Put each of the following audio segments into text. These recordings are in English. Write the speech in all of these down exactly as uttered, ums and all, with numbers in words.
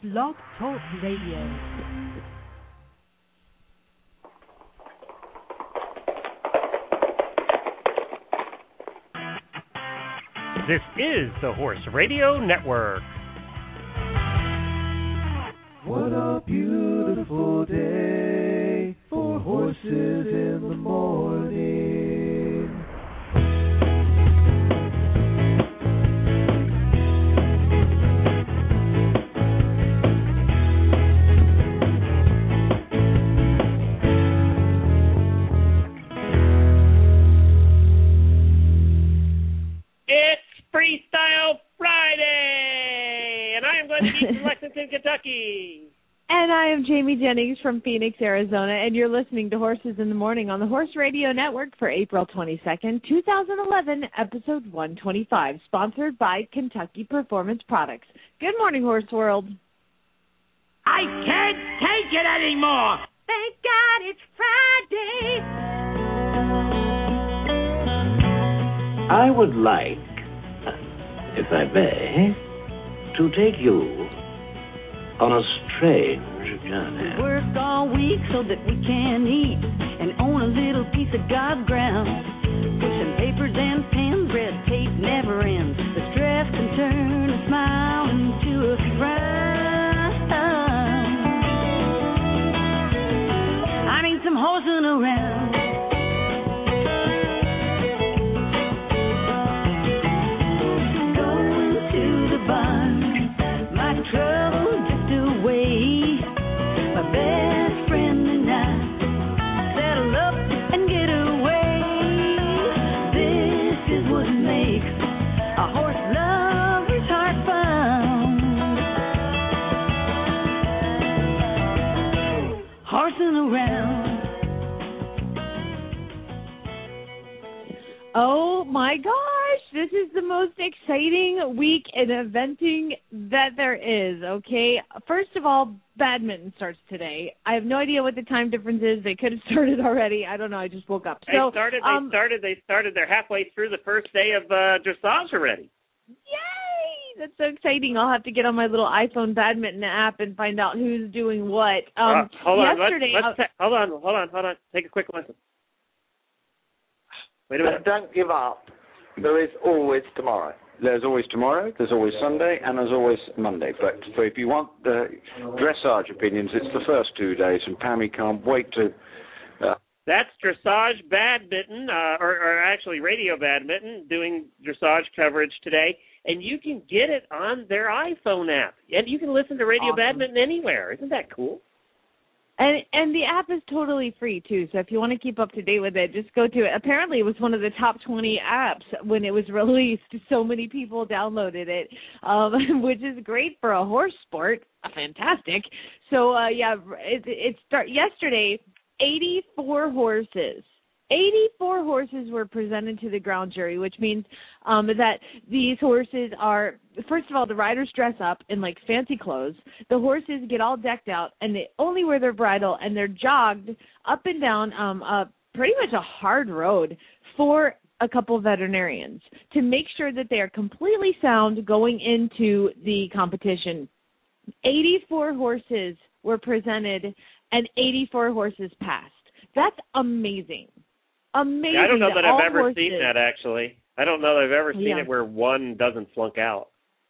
Blog Talk Radio. This is the Horse Radio Network. What a beautiful day for horses in the morning. Freestyle Friday, and I am going to be from Lexington, Kentucky. And I am Jamie Jennings from Phoenix, Arizona, and you're listening to Horses in the Morning on the Horse Radio Network for April twenty-second, twenty eleven, episode one twenty-five, sponsored by Kentucky Performance Products. Good morning, Horse World. I can't take it anymore. Thank God it's Friday. I would like, if I may, to take you on a strange journey. We work all week so that we can eat and own a little piece of God's ground. Pushing papers and pens, red tape never ends. The stress can turn a smile into a frown. I need some horsing around. Oh my gosh, this is the most exciting week in eventing that there is, okay? First of all, badminton starts today. I have no idea what the time difference is. They could have started already. I don't know. I just woke up. So, they started, they um, started, they started. They're halfway through the first day of uh, dressage already. Yay! That's so exciting. I'll have to get on my little iPhone badminton app and find out who's doing what. Um, uh, hold on, yesterday, let's, let's ta- hold on, hold on, hold on. Take a quick listen. Wait a minute. Don't give up. There is always tomorrow. There's always tomorrow, there's always Sunday, and there's always Monday. But for, if you want the dressage opinions, it's the first two days, and Pammy can't wait to... Uh, That's Dressage Badminton, uh, or, or actually Radio Badminton, doing dressage coverage today, and you can get it on their iPhone app. And you can listen to Radio awesome. Badminton anywhere. Isn't that cool? And and the app is totally free, too, so if you want to keep up to date with it, just go to it. Apparently, it was one of the top twenty apps when it was released. So many people downloaded it, um, which is great for a horse sport. Fantastic. So, uh, yeah, it, it start yesterday, eighty-four horses. eighty-four horses were presented to the ground jury, which means um, that these horses are, first of all, the riders dress up in, like, fancy clothes. The horses get all decked out, and they only wear their bridle, and they're jogged up and down um, a, pretty much a hard road for a couple veterinarians to make sure that they are completely sound going into the competition. eighty-four horses were presented, and eighty-four horses passed. That's amazing. Amazing. Yeah, I don't know that, that I've ever horses, seen that, actually. I don't know that I've ever seen yeah. it where one doesn't flunk out.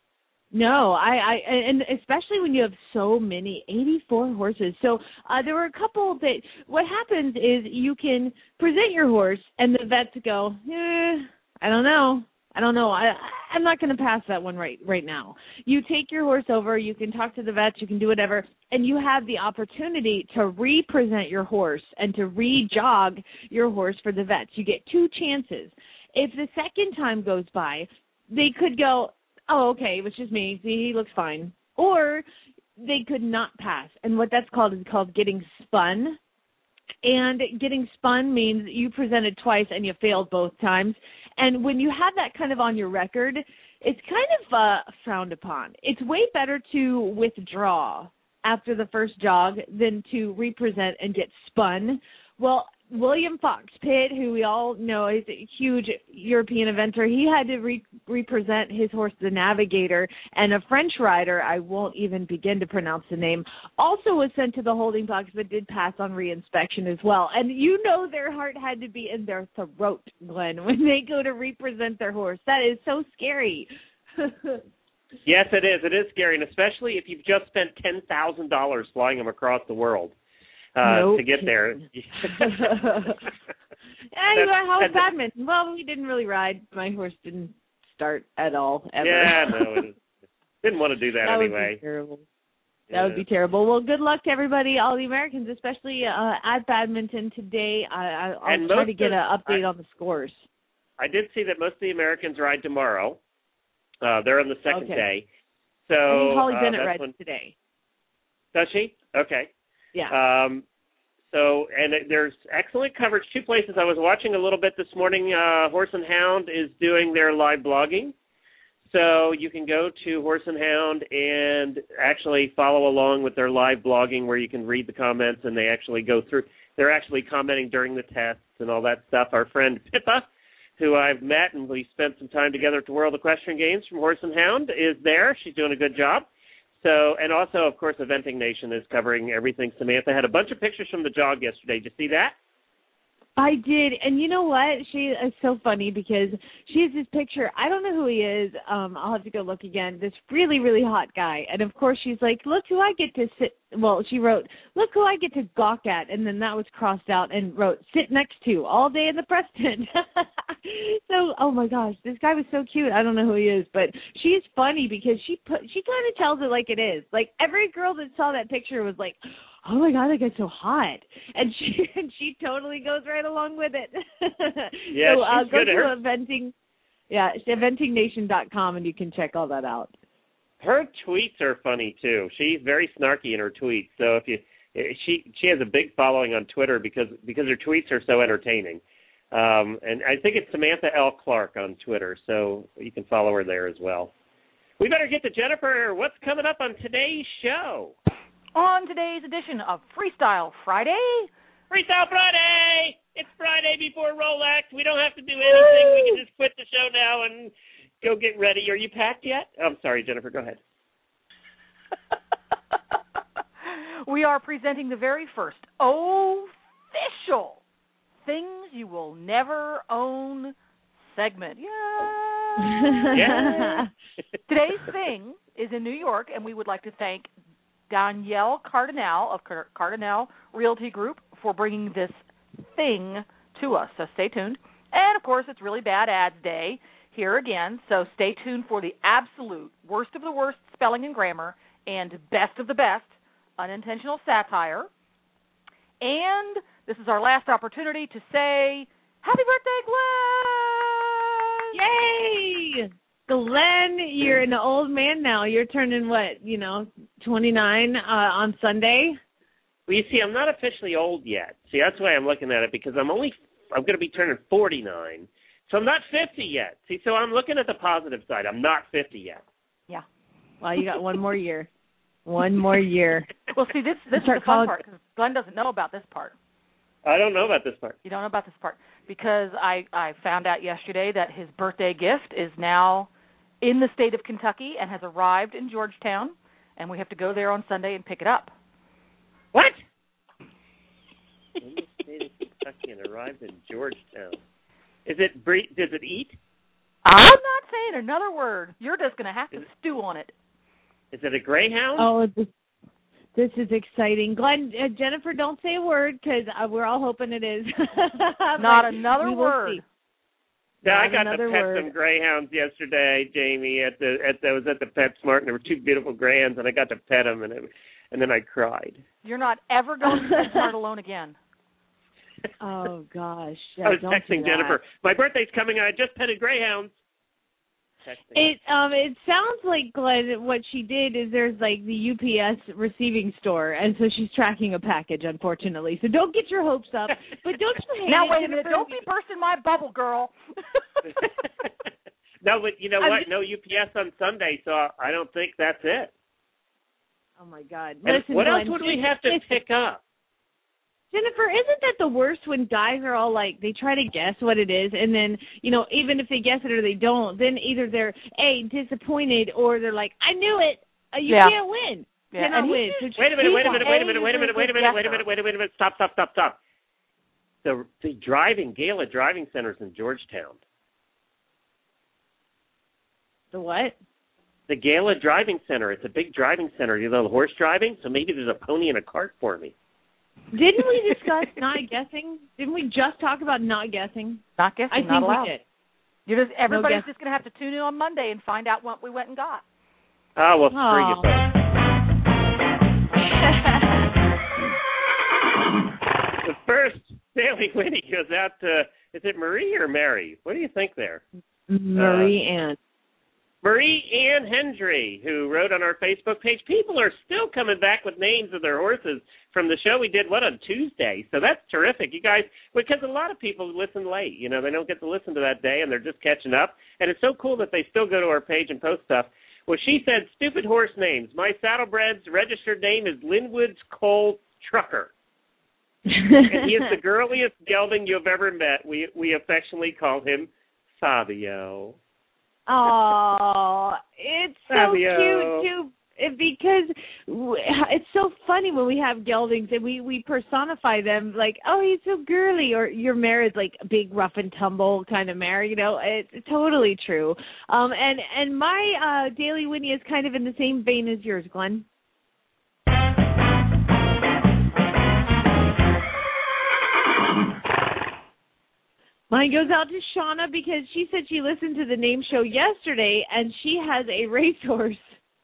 No, I, I, and especially when you have so many, eighty-four horses. So uh, there were a couple that, what happens is you can present your horse and the vets go, eh, I don't know. I don't know. I, I'm not going to pass that one right right now. You take your horse over. You can talk to the vets. You can do whatever. And you have the opportunity to re-present your horse and to re-jog your horse for the vets. You get two chances. If the second time goes by, they could go, oh, okay, it was just me. See, he looks fine. Or they could not pass. And what that's called is called getting spun. And getting spun means you presented twice and you failed both times. And when you have that kind of on your record, it's kind of uh, frowned upon. It's way better to withdraw after the first jog than to represent and get spun. Well, William Fox Pitt, who we all know is a huge European eventer, he had to re- represent his horse, the Navigator, and a French rider, I won't even begin to pronounce the name, also was sent to the holding box but did pass on reinspection as well. And you know their heart had to be in their throat, Glenn, when they go to represent their horse. That is so scary. Yes, it is. It is scary, and especially if you've just spent ten thousand dollars flying them across the world. Uh, nope. to get there. Anyway, how was badminton? Well, we didn't really ride. My horse didn't start at all, ever. Yeah, no, it, didn't want to do that, that anyway. Would be terrible. Yeah. That would be terrible. Well, good luck to everybody, all the Americans, especially uh, at badminton today. I, I, I'll and try to get of, an update I, on the scores. I did see that most of the Americans ride tomorrow. Uh, they're on the second okay. day. So I think Holly uh, Bennett rides when, today. Does she? Okay. Yeah. Um, so, and it, there's excellent coverage. Two places I was watching a little bit this morning. Uh, Horse and Hound is doing their live blogging. So you can go to Horse and Hound and actually follow along with their live blogging where you can read the comments and they actually go through. They're actually commenting during the tests and all that stuff. Our friend Pippa, who I've met and we spent some time together at the World Equestrian Games from Horse and Hound, is there. She's doing a good job. So, and also, of course, Eventing Nation is covering everything. Samantha had a bunch of pictures from the jog yesterday. Did you see that? I did, and you know what? She is so funny because she has this picture. I don't know who he is. Um, I'll have to go look again. This really, really hot guy, and of course she's like, "Look who I get to sit." Well, she wrote, "Look who I get to gawk at," and then that was crossed out and wrote, "Sit next to all day in the press tent." So, oh my gosh, this guy was so cute. I don't know who he is, but she's funny because she put she kind of tells it like it is. Like every girl that saw that picture was like, "Oh my God, that guy's so hot," and she and she totally goes right along with it. Yeah, so uh, she's go good. to Her, eventing, yeah, eventing nation dot com and you can check all that out. her tweets are funny too. She's very snarky in her tweets. So if you, she she has a big following on Twitter because because her tweets are so entertaining. Um, and I think it's Samantha L. Clark on Twitter, so you can follow her there as well. We better get to Jennifer. What's coming up on today's show? On today's edition of Freestyle Friday. Freestyle Friday! It's Friday before Rolex. We don't have to do anything. Woo! We can just quit the show now and go get ready. Are you packed yet? Oh, I'm sorry, Jennifer. Go ahead. We are presenting the very first official Things You Will Never Own segment. Yay! Yeah. Today's thing is in New York, and we would like to thank Danielle Cardinal of Cardinal Realty Group for bringing this thing to us. So stay tuned. And, of course, it's Really Bad Ads Day here again, so stay tuned for the absolute worst of the worst spelling and grammar and best of the best unintentional satire. And this is our last opportunity to say, happy birthday, Glenn! Yay! Glenn, you're an old man now. You're turning, what, you know, twenty-nine uh, on Sunday? Well, you see, I'm not officially old yet. See, that's why I'm looking at it, because I'm only, I'm going to be turning forty-nine. So I'm not fifty yet. See, so I'm looking at the positive side. I'm not fifty yet. Yeah. Well, you got one more year. One more year. Well, see, this, this is the fun part, because Glenn doesn't know about this part. I don't know about this part. You don't know about this part, because I, I found out yesterday that his birthday gift is now in the state of Kentucky and has arrived in Georgetown, and we have to go there on Sunday and pick it up. What? In the state of Kentucky and arrived in Georgetown. Is it bre- does it eat? I'm not saying another word. You're just going to have to is stew on it. Is it a greyhound? Oh, this, this is exciting. Glenn, uh, Jennifer, don't say a word because uh, we're all hoping it is. Not another word. Yeah, I Not got to pet word. some greyhounds yesterday, Jamie. At the at the I was at the PetSmart, and there were two beautiful greyhounds, and I got to pet them, and it, and then I cried. You're not ever going to PetSmart alone again. Oh gosh! Yeah, I was don't texting do that. Jennifer. My birthday's coming. I just petted greyhounds. Texting. It um it sounds like, Glenn, what she did is there's like the U P S receiving store, and so she's tracking a package, unfortunately. So don't get your hopes up. But don't you hate now it, wait a Jennifer? minute! Don't be bursting my bubble, girl. No, but you know I'm what? just... No U P S on Sunday, so I don't think that's it. Oh my God! And Listen, what Glenn, else would just, we have to listen. pick up? Jennifer, isn't that the worst when guys are all like, they try to guess what it is, and then, you know, even if they guess it or they don't, then either they're, A, disappointed, or they're like, I knew it. Uh, you yeah. can't win. Yeah. Cannot And win. he, So wait a minute, wait a minute, wait a minute, wait a minute, wait a minute, wait a minute, wait a minute, wait a minute. Stop, stop, stop, stop. The, the driving, Gala Driving Center's in Georgetown. The what? The Gala Driving Center. It's a big driving center. You know, horse driving, so maybe there's a pony and a cart for me. Didn't we discuss not guessing? Didn't we just talk about not guessing? Not guessing, I not think allowed. we did. You're just, everybody's no just going to have to tune in on Monday and find out what we went and got. Oh, well, screw Aww. you folks. The first Daily Winnie goes out to, is it Marie or Mary? What do you think there? Marie uh, Ann. Marie Ann Hendry, who wrote on our Facebook page. People are still coming back with names of their horses from the show we did, what, on Tuesday. So that's terrific. You guys, because a lot of people listen late. You know, they don't get to listen to that day, and they're just catching up. And it's so cool that they still go to our page and post stuff. Well, she said, stupid horse names. My saddlebred's registered name is Linwood's Cole Trucker. And he is the girliest gelding you've ever met. We we affectionately call him Fabio. Oh, it's so Fabio. cute too, because it's so funny when we have geldings and we we personify them like, oh, he's so girly, or your mare is like a big rough and tumble kind of mare. You know, it's totally true. Um, and and my uh, Daily Winnie is kind of in the same vein as yours, Glenn. Mine goes out to Shauna because she said she listened to the name show yesterday, and she has a racehorse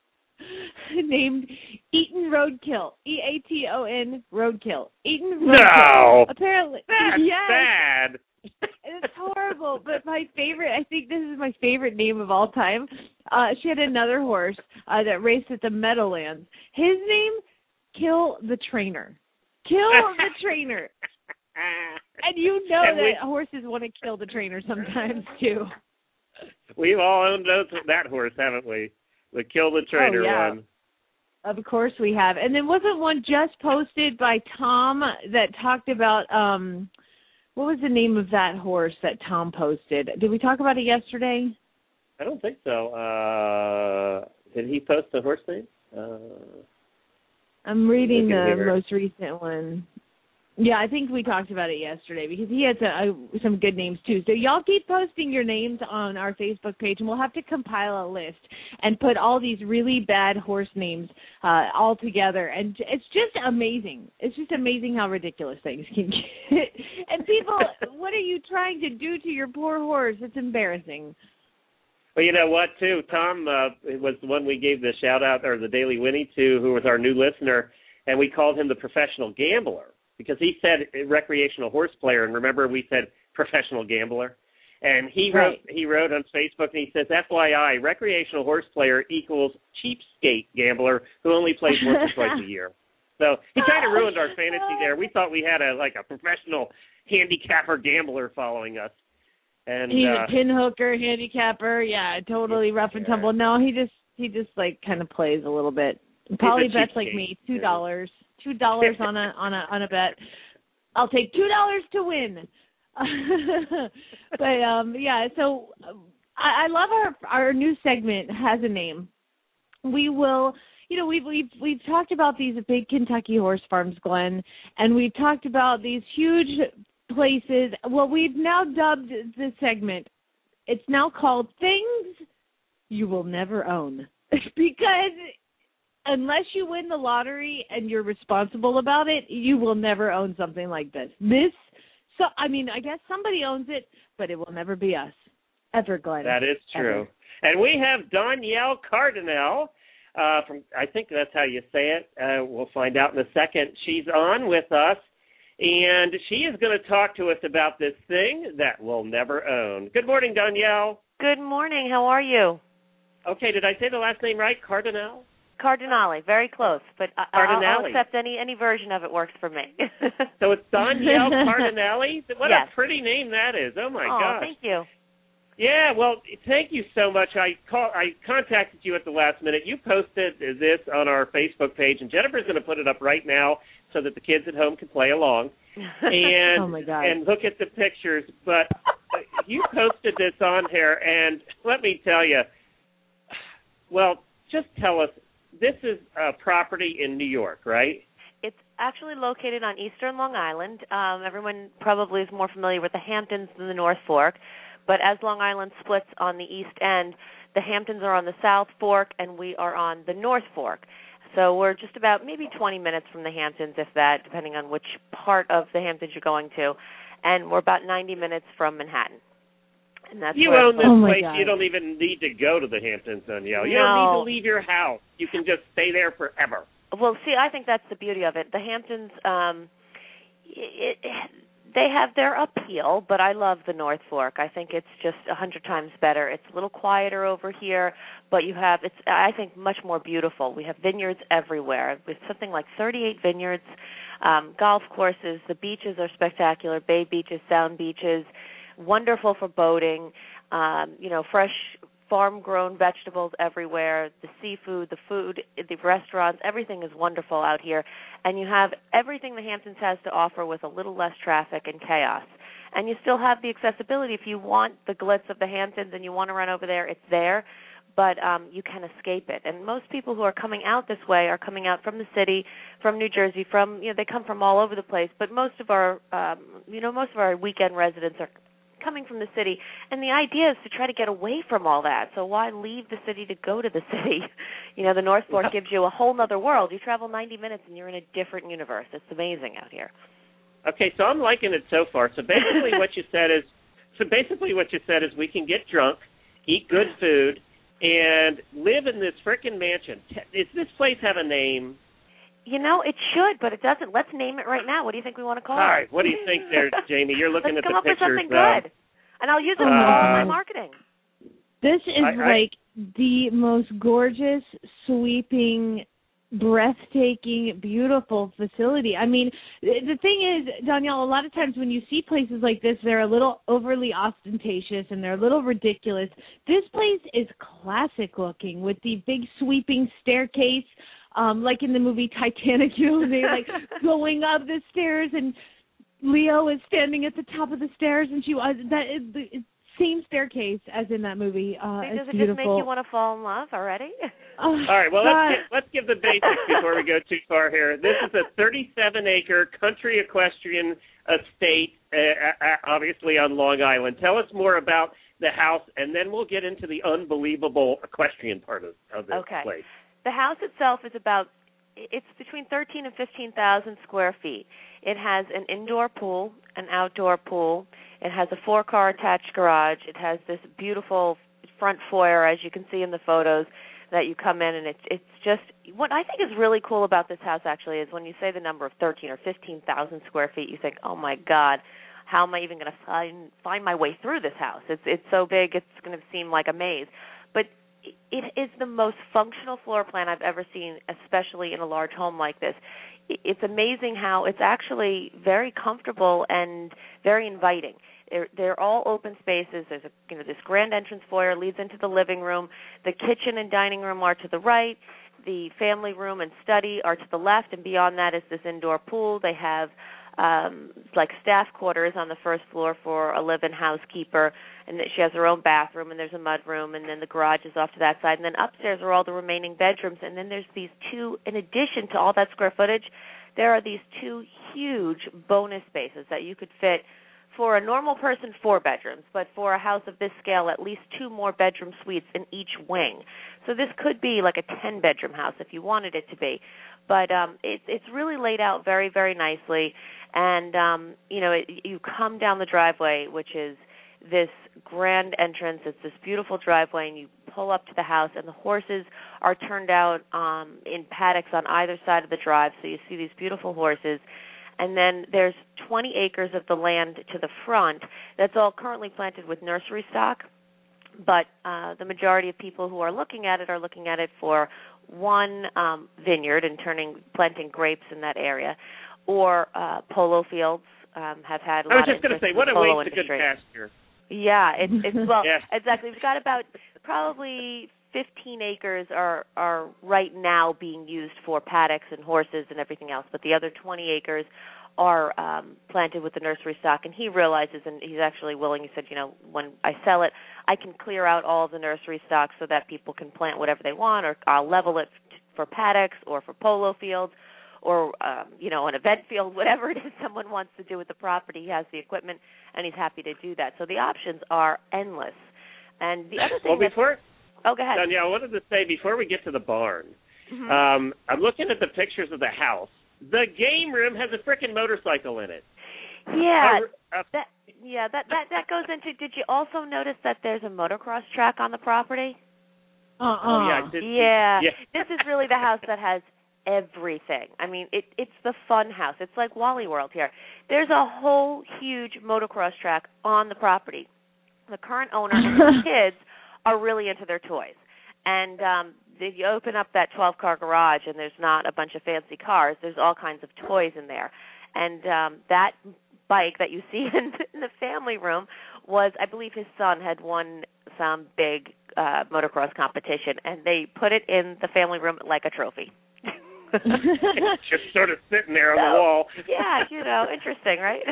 named Eaton Roadkill. E A T O N Roadkill. Eaton Roadkill. No! Apparently. That's yes. bad. It's horrible, but my favorite, I think this is my favorite name of all time. Uh, she had another horse uh, that raced at the Meadowlands. His name, Kill the Trainer. Kill the Trainer. And you know and that we, horses want to kill the trainer sometimes, too. We've all owned those, that horse, haven't we? The Kill the Trainer oh, yeah. one. Of course we have. And then wasn't one just posted by Tom that talked about, um, what was the name of that horse that Tom posted? Did we talk about it yesterday? I don't think so. Uh, did he post a horse name? Uh, I'm reading the here. most recent one. Yeah, I think we talked about it yesterday because he had some, uh, some good names too. So y'all keep posting your names on our Facebook page, and we'll have to compile a list and put all these really bad horse names uh, all together. And it's just amazing. It's just amazing how ridiculous things can get. And people, what are you trying to do to your poor horse? It's embarrassing. Well, you know what, too? Tom uh, was the one we gave the shout-out, or the Daily Winnie to, who was our new listener, and we called him the professional gambler. Because he said recreational horse player, and remember we said professional gambler, and he wrote right. he wrote on Facebook, and he says, F Y I, recreational horse player equals cheapskate gambler who only plays once or twice a year. So he kind of ruined our fantasy there. We thought we had a like a professional handicapper gambler following us, and he's uh, a pinhooker, handicapper, yeah, totally rough and tumble. No, he just he just like kind of plays a little bit. Probably bets like me, two dollars. Two dollars on a on a on a bet. I'll take two dollars to win. But um, yeah, so I, I love our our new segment has a name. We will, you know, we've we've we've talked about these big Kentucky horse farms, Glenn, and we've talked about these huge places. Well, we've now dubbed this segment. It's now called Things You Will Never Own because. Unless you win the lottery and you're responsible about it, you will never own something like this. This, so I mean, I guess somebody owns it, but it will never be us. Ever, Glenn. That is true. Ever. And we have Danielle Cardinal uh, from, I think that's how you say it. Uh, we'll find out in a second. She's on with us, and she is going to talk to us about this thing that we'll never own. Good morning, Danielle. Good morning. How are you? Okay, did I say the last name right? Cardinal? Cardinale, very close, but I, I'll, I'll accept any any version of it works for me. So it's Danielle Cardinale? What yes. a pretty name that is. Oh, my oh, gosh. thank you. Yeah, well, thank you so much. I call, I contacted you at the last minute. You posted this on our Facebook page, and Jennifer's going to put it up right now so that the kids at home can play along and oh my God. and look at the pictures. But you posted this on here, and let me tell you, well, just tell us, this is a property in New York, right? It's actually located on Eastern Long Island. Um, everyone probably is more familiar with the Hamptons than the North Fork. But as Long Island splits on the east end, the Hamptons are on the South Fork, and we are on the North Fork. So we're just about maybe twenty minutes from the Hamptons, if that, depending on which part of the Hamptons you're going to. And we're about ninety minutes from Manhattan. And that's you where own this oh place. God. You don't even need to go to the Hamptons, Danielle. You no. don't need to leave your house. You can just stay there forever. Well, see, I think that's the beauty of it. The Hamptons, um, it, it, they have their appeal, but I love the North Fork. I think it's just a hundred times better. It's a little quieter over here, but you have, it's, I think, much more beautiful. We have vineyards everywhere. With something like thirty-eight vineyards, um, golf courses. The beaches are spectacular, bay beaches, sound beaches, wonderful for boating, um, you know, fresh farm-grown vegetables everywhere, the seafood, the food, the restaurants, everything is wonderful out here. And you have everything the Hamptons has to offer with a little less traffic and chaos. And you still have the accessibility. If you want the glitz of the Hamptons and you want to run over there, it's there, but um, you can escape it. And most people who are coming out this way are coming out from the city, from New Jersey, from, you know, they come from all over the place. But most of our, um, you know, most of our weekend residents are coming from the city, and the idea is to try to get away from all that. So why leave the city to go to the city? You know, the North Fork gives you a whole other world. You travel ninety minutes, and you're in a different universe. It's amazing out here. Okay, so I'm liking it so far. So basically, what you said is, so basically what you said is, we can get drunk, eat good food, and live in this frickin' mansion. Does this place have a name? You know, it should, but it doesn't. Let's name it right now. What do you think we want to call All it? All right, what do you think there, Jamie? You're looking Let's at come the up pictures. with something good, uh, and I'll use it uh, for all my marketing. This is I, I, like the most gorgeous, sweeping, breathtaking, beautiful facility. I mean, the thing is, Danielle, a lot of times when you see places like this, they're a little overly ostentatious and they're a little ridiculous. This place is classic looking with the big sweeping staircase, um, like in the movie Titanic, you know, they're like going up the stairs and Leo is standing at the top of the stairs and she uh, that is the same staircase as in that movie. Uh, See, does it's it beautiful. just make you want to fall in love already? Oh, all right, well, God. let's give, let's give the basics before we go too far here. This is a thirty-seven acre country equestrian estate, uh, obviously on Long Island. Tell us more about the house, and then we'll get into the unbelievable equestrian part of, of this okay. place. The house itself is about, it's between thirteen and fifteen thousand square feet. It has an indoor pool, an outdoor pool. It has a four-car attached garage. It has this beautiful front foyer, as you can see in the photos, that you come in, and it's it's just, what I think is really cool about this house, actually, is when you say the number of thirteen or fifteen thousand square feet, you think, oh, my God, how am I even going to find find my way through this house? It's it's so big, it's going to seem like a maze. But it is the most functional floor plan I've ever seen, especially in a large home like this. It's amazing how it's actually very comfortable and very inviting. They're, they're all open spaces. There's a, you know, this grand entrance foyer leads into the living room. The kitchen and dining room are to the right. The family room and study are to the left, and beyond that is this indoor pool. They have um, like staff quarters on the first floor for a live-in housekeeper, and she has her own bathroom, and there's a mud room, and then the garage is off to that side. And then upstairs are all the remaining bedrooms, and then there's these two, in addition to all that square footage, there are these two huge bonus spaces that you could fit for a normal person, four bedrooms, but for a house of this scale, at least two more bedroom suites in each wing. So this could be like a ten-bedroom house if you wanted it to be. But um, it, it's really laid out very, very nicely. And, um, you know, it, you come down the driveway, which is this grand entrance. It's this beautiful driveway, and you pull up to the house, and the horses are turned out um, in paddocks on either side of the drive. So you see these beautiful horses. And then there's twenty acres of the land to the front that's all currently planted with nursery stock. But uh, the majority of people who are looking at it are looking at it for one um, vineyard and turning, planting grapes in that area, or uh, polo fields um, have had a I was lot just of going to interest say, in what the a polo waste of good industry. pasture. Yeah, it's it's well yeah. exactly. We've got about probably fifteen acres are are right now being used for paddocks and horses and everything else, but the other twenty acres are um, planted with the nursery stock. And he realizes, and he's actually willing. He said, you know, when I sell it, I can clear out all of the nursery stock so that people can plant whatever they want, or I'll level it for paddocks or for polo fields, or, um, you know, an event field, whatever it is someone wants to do with the property. He has the equipment, and he's happy to do that. So the options are endless. And the other thing well, before, oh, go ahead. Danielle, I wanted to say, before we get to the barn, mm-hmm. um, I'm looking at the pictures of the house. The game room has a frickin' motorcycle in it. Yeah, uh, uh, that, yeah, that, that, that goes into, did you also notice that there's a motocross track on the property? Uh-uh. Oh, yeah, did, yeah. yeah. This is really the house that has everything. I mean, it, it's the fun house. It's like Wally World here. There's a whole huge motocross track on the property. The current owner and his kids are really into their toys. And um, if you open up that twelve-car garage and there's not a bunch of fancy cars, there's all kinds of toys in there. And um, that bike that you see in, in the family room was, I believe his son had won some big uh, motocross competition, and they put it in the family room like a trophy. Just sort of sitting there on so, the wall. Yeah, you know, interesting, right?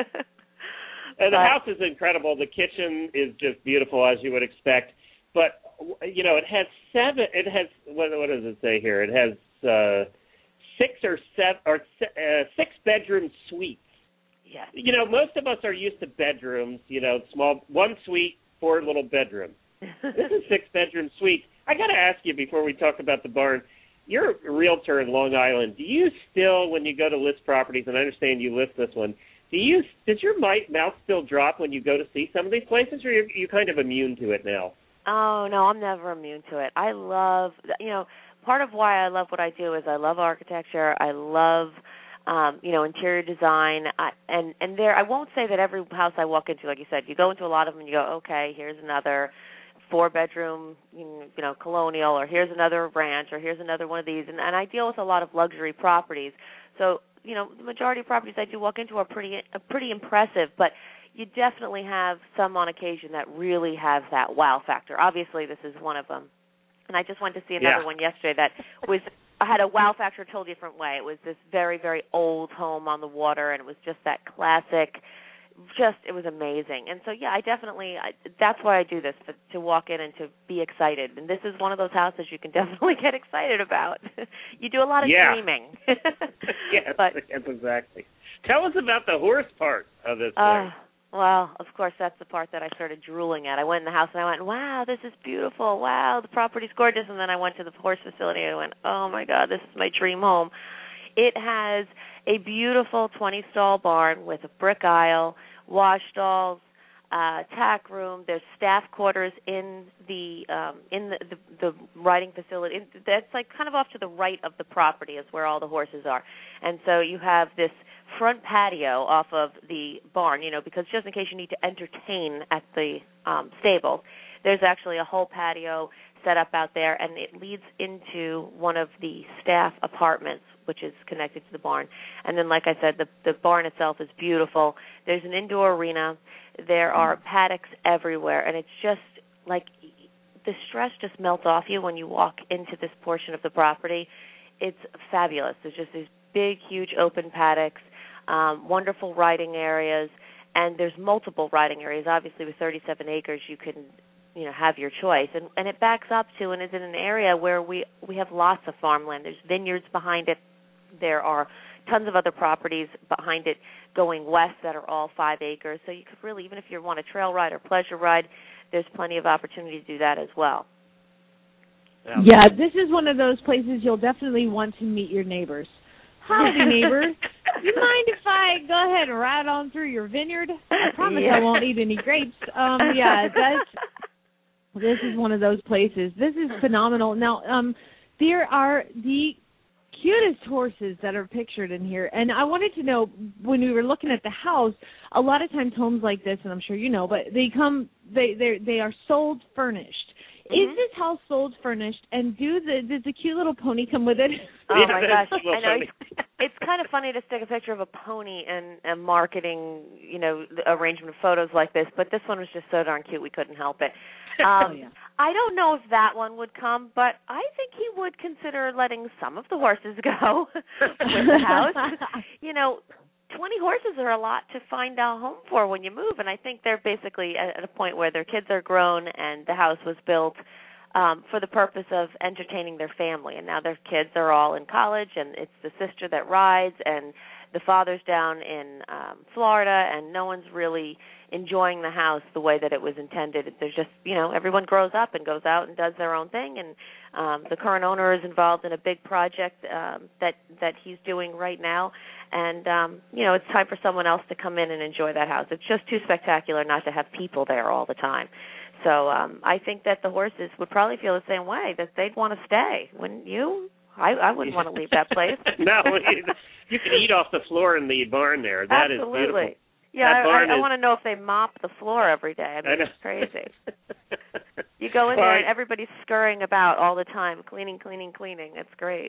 And the but, house is incredible. The kitchen is just beautiful, as you would expect. But, you know, it has seven, it has, what, what does it say here? It has uh, six or seven, or uh, six bedroom suites. Yeah. You know, most of us are used to bedrooms, you know, small, one suite, four little bedrooms. This is six bedroom suite. I got to ask you before we talk about the barn, you're a realtor in Long Island. Do you still, when you go to list properties, and I understand you list this one, do you, does your mouth still drop when you go to see some of these places, or are you, you kind of immune to it now? Oh, no, I'm never immune to it. I love, you know, part of why I love what I do is I love architecture. I love, um, you know, interior design. I, and, and there, I won't say that every house I walk into, like you said, you go into a lot of them and you go, okay, here's another four-bedroom, you know, colonial, or here's another ranch, or here's another one of these. And, and I deal with a lot of luxury properties. So, you know, the majority of properties I do walk into are pretty, uh, pretty impressive, but you definitely have some on occasion that really have that wow factor. Obviously, this is one of them. And I just went to see another yeah. one yesterday that was had a wow factor a totally different way. It was this very, very old home on the water, and it was just that classic, just, it was amazing. And so, yeah, I definitely, I, that's why I do this, to, to walk in and to be excited. And this is one of those houses you can definitely get excited about. You do a lot of yeah. dreaming. yes, but, yes, exactly. Tell us about the horse part of this uh, thing. Well, of course, that's the part that I started drooling at. I went in the house and I went, wow, this is beautiful. Wow, the property's gorgeous. And then I went to the horse facility and I went, oh, my God, this is my dream home. It has a beautiful twenty-stall barn with a brick aisle, wash stalls, uh, tack room. There's staff quarters in the um, in the, the, the riding facility. That's like kind of off to the right of the property is where all the horses are. And so you have this front patio off of the barn, you know, because just in case you need to entertain at the um, stable, there's actually a whole patio set up out there, and it leads into one of the staff apartments, which is connected to the barn. And then, like I said, the, the barn itself is beautiful. There's an indoor arena. There are paddocks everywhere, and it's just like the stress just melts off you when you walk into this portion of the property. It's fabulous. There's just these big, huge open paddocks, um, wonderful riding areas, and there's multiple riding areas. Obviously, with thirty-seven acres, you can, you know, have your choice. And, and it backs up to and is in an area where we, we have lots of farmland. There's vineyards behind it. There are tons of other properties behind it going west that are all five acres. So you could really, even if you want a trail ride or pleasure ride, there's plenty of opportunity to do that as well. Yeah. yeah, this is one of those places you'll definitely want to meet your neighbors. Howdy, neighbors. You mind if I go ahead and ride on through your vineyard? I promise yeah. I won't eat any grapes. Um, yeah, that's, this is one of those places. This is phenomenal. Now, um, there are the cutest horses that are pictured in here. And I wanted to know, when we were looking at the house, a lot of times homes like this, and I'm sure you know, but they come, they they they are sold furnished. Mm-hmm. Is this house sold furnished, and do the does the cute little pony come with it? Oh, yeah, my gosh. I know. funny. It's kind of funny to stick a picture of a pony in a marketing, you know, arrangement of photos like this, but this one was just so darn cute we couldn't help it. Um, oh, yeah. I don't know if that one would come, but I think he would consider letting some of the horses go with the house. You know, twenty horses are a lot to find a home for when you move, and I think they're basically at a point where their kids are grown and the house was built um, for the purpose of entertaining their family. And now their kids are all in college, and it's the sister that rides, and the father's down in um, Florida, and no one's really enjoying the house the way that it was intended. There's just, you know, everyone grows up and goes out and does their own thing, and um, the current owner is involved in a big project um, that that he's doing right now, and, um, you know, it's time for someone else to come in and enjoy that house. It's just too spectacular not to have people there all the time. So um, I think that the horses would probably feel the same way, that they'd want to stay. Wouldn't you? I, I wouldn't want to leave that place. No, you can eat off the floor in the barn there. That Absolutely. is beautiful. Yeah, that I, I, is... I want to know if they mop the floor every day. I mean, I it's crazy. You go in well, there and everybody's scurrying about all the time, cleaning, cleaning, cleaning. It's great.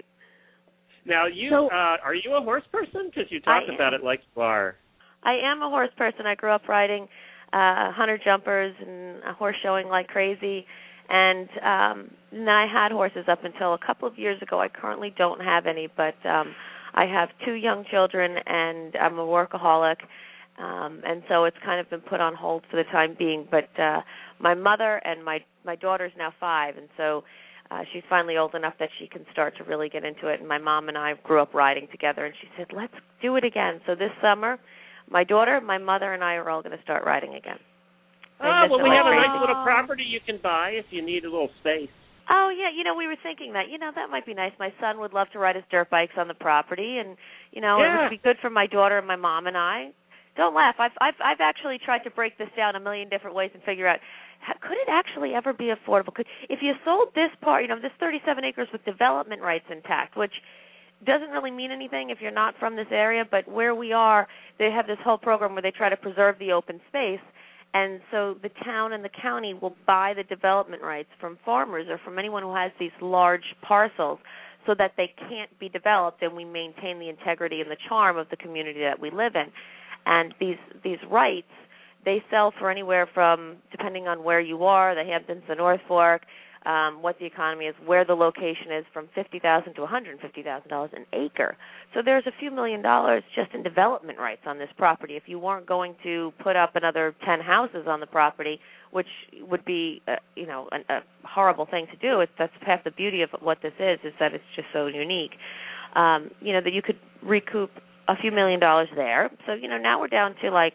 Now, you so, uh, are you a horse person? Because you talked about it like you are. I am a horse person. I grew up riding uh, hunter jumpers and horse showing like crazy. And um, then I had horses up until a couple of years ago. I currently don't have any, but um, I have two young children, and I'm a workaholic. Um, and so it's kind of been put on hold for the time being. But uh, my mother and my, my daughter's now five, and so uh, she's finally old enough that she can start to really get into it. And my mom and I grew up riding together, and she said, let's do it again. So this summer, my daughter, my mother, and I are all going to start riding again. Oh, well, we have a nice little property you can buy if you need a little space. Oh, yeah, you know, we were thinking that. You know, that might be nice. My son would love to ride his dirt bikes on the property, and, you know, yeah. it would be good for my daughter and my mom and I. Don't laugh. I've, I've, I've actually tried to break this down a million different ways and figure out, how, could it actually ever be affordable? Could, if you sold this part, you know, this thirty-seven acres with development rights intact, which doesn't really mean anything if you're not from this area, but where we are, they have this whole program where they try to preserve the open space. And so the town and the county will buy the development rights from farmers or from anyone who has these large parcels so that they can't be developed, and we maintain the integrity and the charm of the community that we live in. And these these rights, they sell for anywhere from, depending on where you are, the Hamptons, the North Fork, um, what the economy is, where the location is, from fifty thousand dollars to one hundred fifty thousand dollars an acre. So there's a few million dollars just in development rights on this property. If you weren't going to put up another ten houses on the property, which would be, uh, you know, a, a horrible thing to do, it's, that's half the beauty of what this is, is that it's just so unique. Um, you know, that you could recoup a few million dollars there. So, you know, now we're down to like,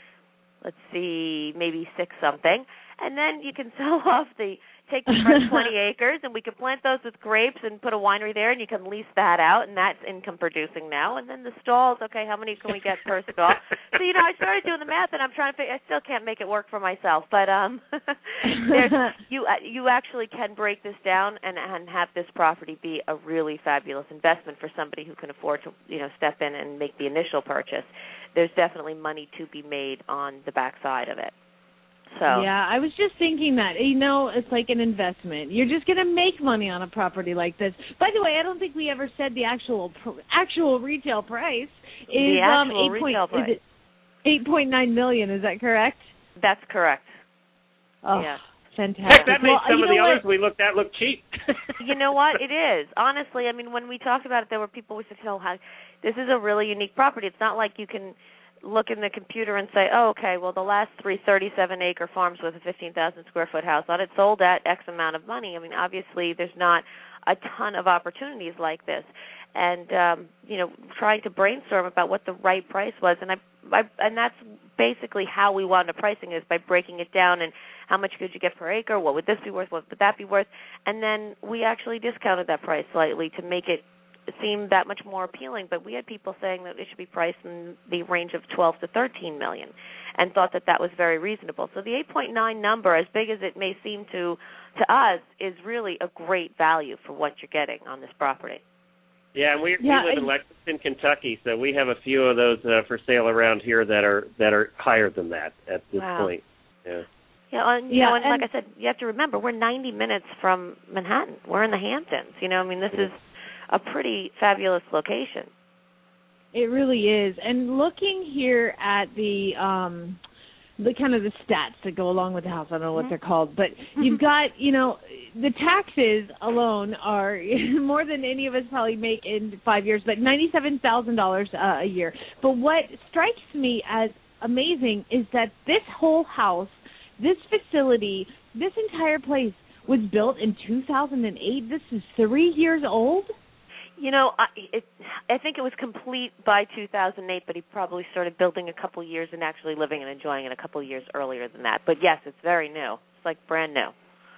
let's see, maybe six something. And then you can sell off the, take the first twenty acres, and we can plant those with grapes and put a winery there, and you can lease that out, and that's income producing now. And then the stalls, okay, how many can we get per stall? So, you know, I started doing the math, and I'm trying to figure, I still can't make it work for myself. But um, there's, you you actually can break this down and, and have this property be a really fabulous investment for somebody who can afford to, you know, step in and make the initial purchase. There's definitely money to be made on the backside of it. So. Yeah, I was just thinking that, you know, it's like an investment. You're just going to make money on a property like this. By the way, I don't think we ever said the actual actual retail price is the actual um, eight retail point, price. Is it eight point nine million dollars, is that correct? That's correct. Oh, yeah. Fantastic. That makes well, some of the others what? we looked at look cheap. You know what? It is. Honestly, I mean, when we talked about it, there were people who said, you know, how, this is a really unique property. It's not like you can look in the computer and say, oh, okay, well, the last three thirty-seven acre farms with a fifteen thousand square foot house on it sold at X amount of money. I mean, obviously, there's not a ton of opportunities like this. And, um, you know, trying to brainstorm about what the right price was. And I, I and that's basically how we wound up pricing it, is by breaking it down and how much could you get per acre, what would this be worth, what would that be worth. And then we actually discounted that price slightly to make it seemed that much more appealing, but we had people saying that it should be priced in the range of twelve to thirteen million, and thought that that was very reasonable. So the eight point nine number, as big as it may seem to to us, is really a great value for what you're getting on this property. Yeah, and we, yeah, we live in Lexington, Kentucky, so we have a few of those uh, for sale around here that are that are higher than that at this wow. point. Yeah. Yeah, and, you yeah, know, and, and like I said, you have to remember we're ninety minutes from Manhattan. We're in the Hamptons. You know, I mean, this yeah. is a pretty fabulous location. It really is. And looking here at the um, the kind of the stats that go along with the house, I don't know what Mm-hmm. they're called, but you've got, you know, the taxes alone are more than any of us probably make in five years, but ninety-seven thousand dollars uh, a year. But what strikes me as amazing is that this whole house, this facility, this entire place was built in two thousand eight. This is three years old. You know, I, it, I think it was complete by two thousand eight, but he probably started building a couple years and actually living and enjoying it a couple years earlier than that. But yes, it's very new. It's like brand new.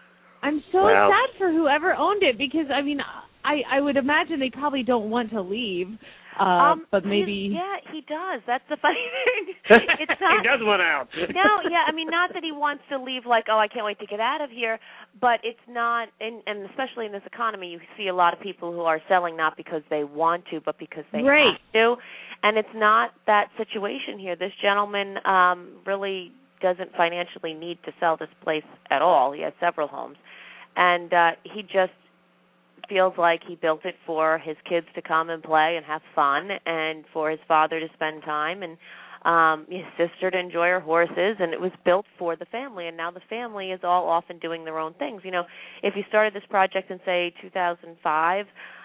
I'm so Wow. sad for whoever owned it because, I mean, I, I would imagine they probably don't want to leave, uh, um, but maybe... Yeah, he does. That's the funny thing. It's not, he does want out. No, yeah, I mean, not that he wants to leave like, oh, I can't wait to get out of here, but it's not, and, and especially in this economy, you see a lot of people who are selling not because they want to, but because they Right. have to, and it's not that situation here. This gentleman um, really doesn't financially need to sell this place at all. He has several homes, and uh, he just feels like he built it for his kids to come and play and have fun, and for his father to spend time, and um, his sister to enjoy her horses, and it was built for the family, and now the family is all off and doing their own things. You know, if you started this project in, say, two thousand five,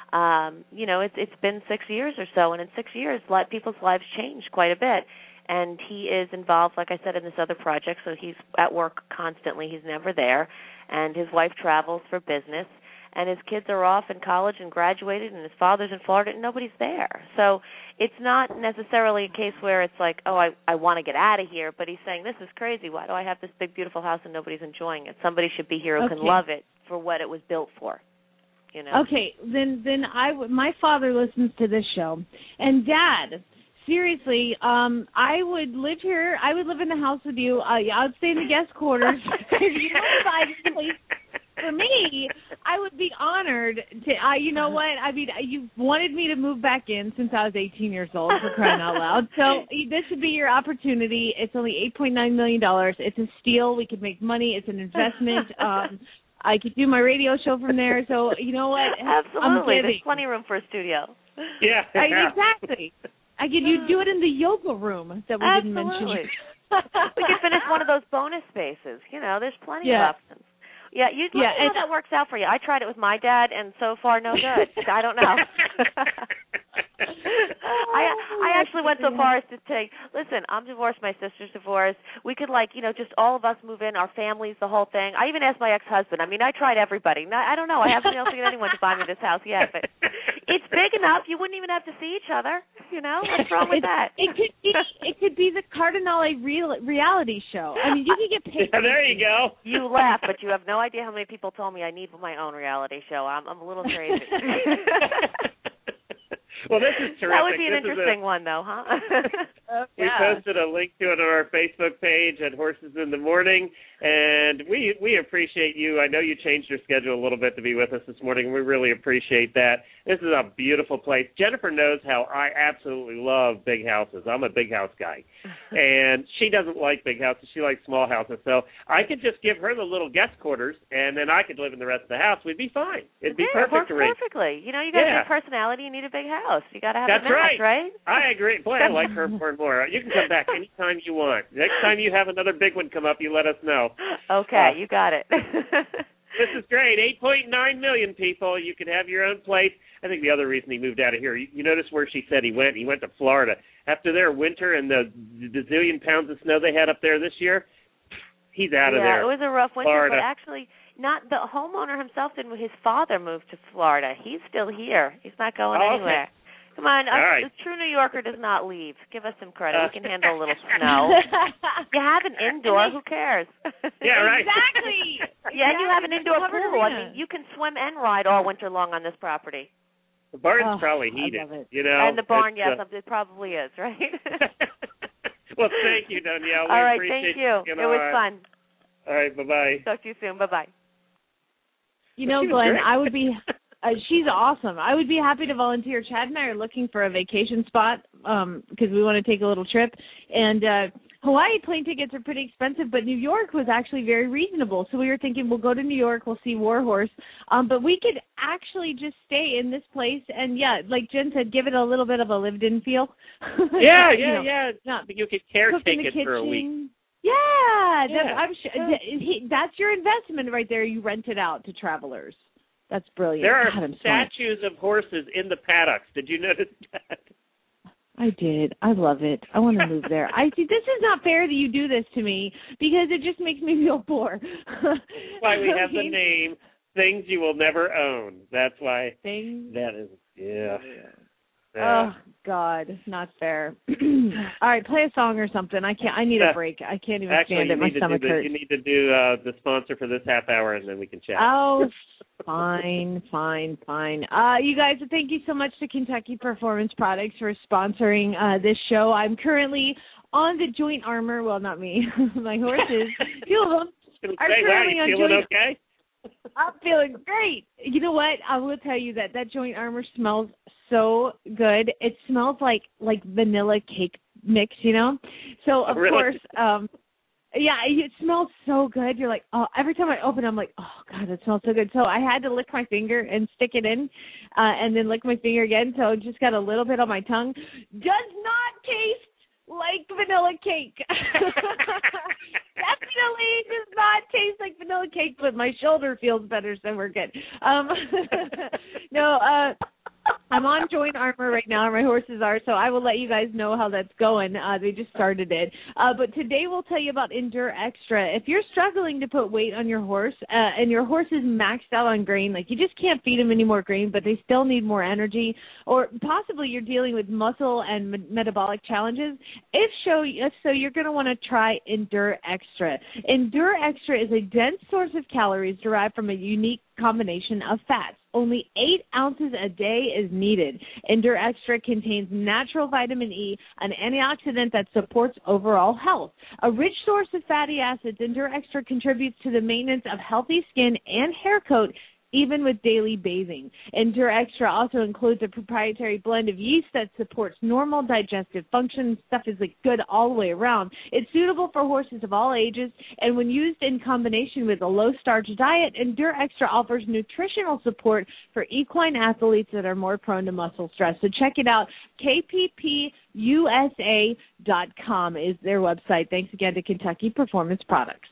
um, you know, it's it's been six years or so, and in six years, a lot, people's lives changed quite a bit. And he is involved, like I said, in this other project, so he's at work constantly. He's never there. And his wife travels for business. And his kids are off in college and graduated, and his father's in Florida, and nobody's there. So it's not necessarily a case where it's like, oh, I, I want to get out of here, but he's saying, this is crazy. Why do I have this big, beautiful house and nobody's enjoying it? Somebody should be here who Okay. can love it for what it was built for. You know? Okay, then then I w- my father listens to this show, and Dad, seriously, um, I would live here. I would live in the house with you. Uh, I would stay in the guest quarters. If you don't buy this place for me, I would be honored to. Uh, you know what? I mean, you wanted me to move back in since I was eighteen years old, for crying out loud. So this would be your opportunity. It's only eight point nine million dollars. It's a steal. We could make money. It's an investment. Um, I could do my radio show from there. So you know what? Absolutely. I'm There's giving. plenty of room for a studio. Yeah. I, exactly. I could you do it in the yoga room that we Absolutely. didn't mention. We could finish one of those bonus spaces. You know, there's plenty Yeah. of options. Yeah, you let Yeah, me know and- how that works out for you. I tried it with my dad, and so far, no good. I don't know. I I actually went so far as to say, listen, I'm divorced, my sister's divorced. We could, like, you know, just all of us move in, our families, the whole thing. I even asked my ex-husband. I mean, I tried everybody. No, I don't know. I haven't been able to get anyone to buy me this house yet, but it's big enough. You wouldn't even have to see each other. You know, what's wrong with it, that? It could be it could be the Cardinale real, reality show. I mean, you could get paid. Yeah, there you go. You laugh, but you have no idea how many people told me I need my own reality show. I'm I'm a little crazy. Well, this is terrific. That would be an This is interesting a, one, though, huh? We Yeah. posted a link to it on our Facebook page at Horses in the Morning, and we we appreciate you. I know you changed your schedule a little bit to be with us this morning. We really appreciate that. This is a beautiful place. Jennifer knows how I absolutely love big houses. I'm a big house guy, and she doesn't like big houses. She likes small houses. So I could just give her the little guest quarters, and then I could live in the rest of the house. We'd be fine. It'd be yeah, it perfect works arrangement. perfectly. You know, you got Yeah. a big personality. You need a big house. You got to have That's a match, right. right? I agree. Boy, I like her more and more. You can come back anytime you want. Next time you have another big one come up, you let us know. Okay, Uh, you got it. This is great. eight point nine million people. You can have your own place. I think the other reason he moved out of here, you, you notice where she said he went? He went to Florida. After their winter and the, the zillion pounds of snow they had up there this year, he's out yeah, of there. it was a rough winter, Florida. but actually, not the homeowner himself didn't. His father moved to Florida. He's still here. He's not going Oh, okay. anywhere. Come on, All us, right. the true New Yorker does not leave. Give us some credit. Uh, we can handle a little snow. You have an indoor. Who cares? Yeah, right. Exactly. Yeah, and you have an indoor Covered pool. I arena. mean, you can swim and ride all winter long on this property. The barn's Oh, probably I heated. love it. You know, And the barn, It's, yes, uh, it probably is, right? well, thank you, Danielle. all we right, appreciate thank you. you. It was fun. All right, bye-bye. Talk to you soon. Bye-bye. You know, She was Glenn, great. I would be. Uh, she's awesome. I would be happy to volunteer. Chad and I are looking for a vacation spot um, because we want to take a little trip, and uh, Hawaii plane tickets are pretty expensive, but New York was actually very reasonable. So we were thinking we'll go to New York, we'll see Warhorse, um, but we could actually just stay in this place and, yeah, like Jen said, give it a little bit of a lived-in feel. Yeah, you yeah, know, yeah. Not you could caretake it kitchen. for a week. Yeah, yeah. That, I'm sure, yeah. he, that's your investment right there. You rent it out to travelers. That's brilliant. There are God, statues of horses in the paddocks. Did you notice that? I did. I love it. I want to move there. I see. This is not fair that you do this to me because it just makes me feel poor. That's why we have the name Things You Will Never Own. That's why. Things. That is, yeah. yeah. Oh God, not fair. All right, play a song or something. I can't. I need a break. I can't even Actually, stand it. My stomach the, hurts. You need to do uh, the sponsor for this half hour, and then we can chat. Oh, fine, fine, fine. Uh, you guys, thank you so much to Kentucky Performance Products for sponsoring uh, this show. I'm currently on the joint armor. Well, not me. My horses. Two of them are say, currently wow, on you feeling joint. Okay? I'm feeling great. You know what? I will tell you that that joint armor smells so good. It smells like like vanilla cake mix, you know. So of really? course, um, yeah, it smells so good. You're like, oh, every time I open it, I'm like, oh God, it smells so good. So I had to lick my finger and stick it in, uh, and then lick my finger again. So it just got a little bit on my tongue. Does not taste like vanilla cake. Definitely does not taste like vanilla cake, but my shoulder feels better, so we're good. Um, no, uh, I'm on joint armor right now, and my horses are, so I will let you guys know how that's going. Uh, they just started it. Uh, but today we'll tell you about Endure Extra. If you're struggling to put weight on your horse, uh, and your horse is maxed out on grain, like you just can't feed them any more grain, but they still need more energy, or possibly you're dealing with muscle and me- metabolic challenges, if so, if so you're going to want to try Endure Extra. Endure Extra is a dense source of calories derived from a unique combination of fats. Only eight ounces a day is needed. Endure Extra contains natural vitamin E, an antioxidant that supports overall health. A rich source of fatty acids, Endure Extra contributes to the maintenance of healthy skin and hair coat, even with daily bathing. Endure Extra also includes a proprietary blend of yeast that supports normal digestive function. Stuff is like good all the way around. It's suitable for horses of all ages, and when used in combination with a low-starch diet, Endure Extra offers nutritional support for equine athletes that are more prone to muscle stress. So check it out. K P P U S A dot com is their website. Thanks again to Kentucky Performance Products.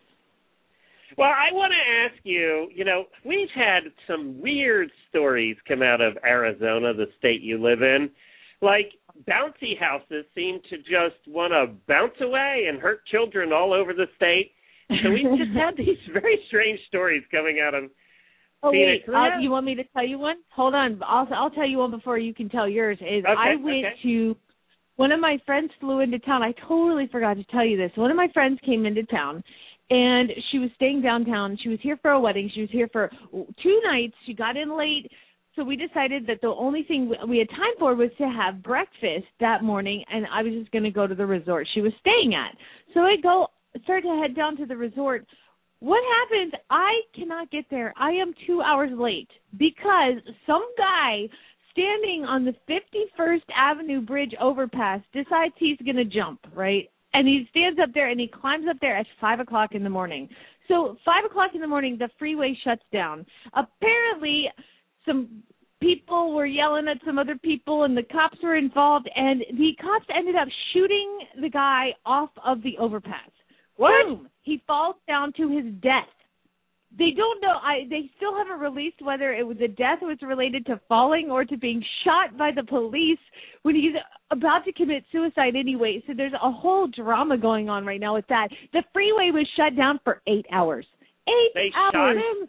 Well, I want to ask you, you know, we've had some weird stories come out of Arizona, the state you live in. Like, bouncy houses seem to just want to bounce away and hurt children all over the state. So we've just had these very strange stories coming out of oh, Phoenix. wait, uh, you want me to tell you one? Hold on. I'll, I'll tell you one before you can tell yours. Is okay, I went okay. to, one of my friends flew into town. I totally forgot to tell you this. One of my friends came into town. And she was staying downtown. She was here for a wedding. She was here for two nights. She got in late. So we decided that the only thing we had time for was to have breakfast that morning, and I was just going to go to the resort she was staying at. So I go, start to head down to the resort. What happens? I cannot get there. I am two hours late because some guy standing on the fifty-first Avenue Bridge overpass decides he's going to jump, right? And he stands up there, and he climbs up there at five o'clock in the morning. So five o'clock in the morning, the freeway shuts down. Apparently, some people were yelling at some other people, and the cops were involved, and the cops ended up shooting the guy off of the overpass. What? Boom! He falls down to his death. They don't know. I, they still haven't released whether it was the death was related to falling or to being shot by the police when he's about to commit suicide anyway. So there's a whole drama going on right now with that. The freeway was shut down for eight hours. Eight they hours. Shot him?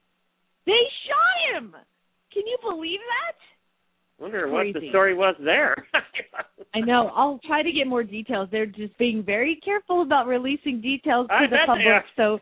They shot him. Can you believe that? I wonder what the story was there. I know. I'll try to get more details. They're just being very careful about releasing details to I the bet public. they are. So.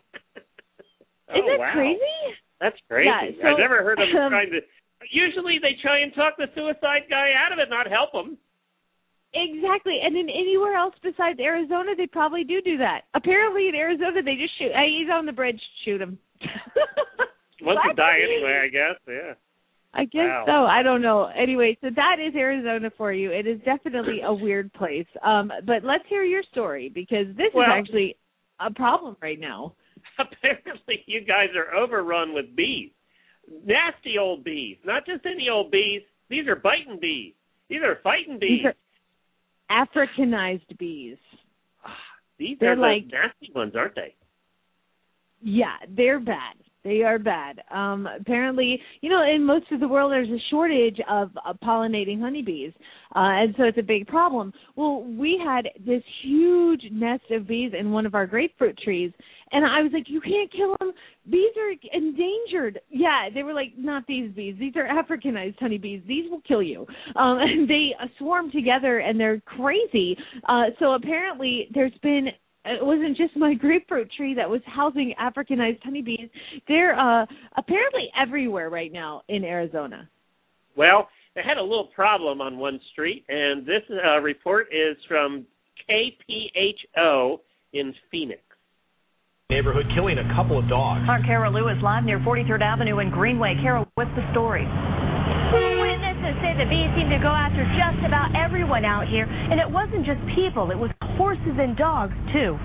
Oh, Isn't that wow. crazy? That's crazy. Yeah, so, I've never heard of them um, trying to. Usually they try and talk the suicide guy out of it, not help him. Exactly. And then anywhere else besides Arizona, they probably do do that. Apparently in Arizona, they just shoot. Hey, he's on the bridge. Shoot him. Wants to die anyway, I guess. Yeah. I guess wow. so. I don't know. Anyway, so that is Arizona for you. It is definitely a weird place. Um, but let's hear your story, because this well, is actually a problem right now. Apparently you guys are overrun with bees. Nasty old bees. Not just any old bees. These are biting bees. These are fighting bees. These are Africanized bees. These they're are the like, nasty ones, aren't they? Yeah, they're bad. They are bad. Um, apparently, you know, in most of the world, there's a shortage of uh, pollinating honeybees, uh, and so it's a big problem. Well, we had this huge nest of bees in one of our grapefruit trees, and I was like, you can't kill them. Bees are endangered. Yeah, they were like, not these bees. These are Africanized honeybees. These will kill you. Um, and they uh, swarm together, and they're crazy. Uh, so apparently there's been it wasn't just my grapefruit tree that was housing Africanized honeybees. They're uh, apparently everywhere right now in Arizona. Well, they had a little problem on one street, and this uh, report is from K P H O in Phoenix. Neighborhood killing a couple of dogs. Our Carol Lewis live near forty-third Avenue in Greenway. Carol, what's the story? Witnesses say the bees seem to go after just about everyone out here, and it wasn't just people, it was horses and dogs, too.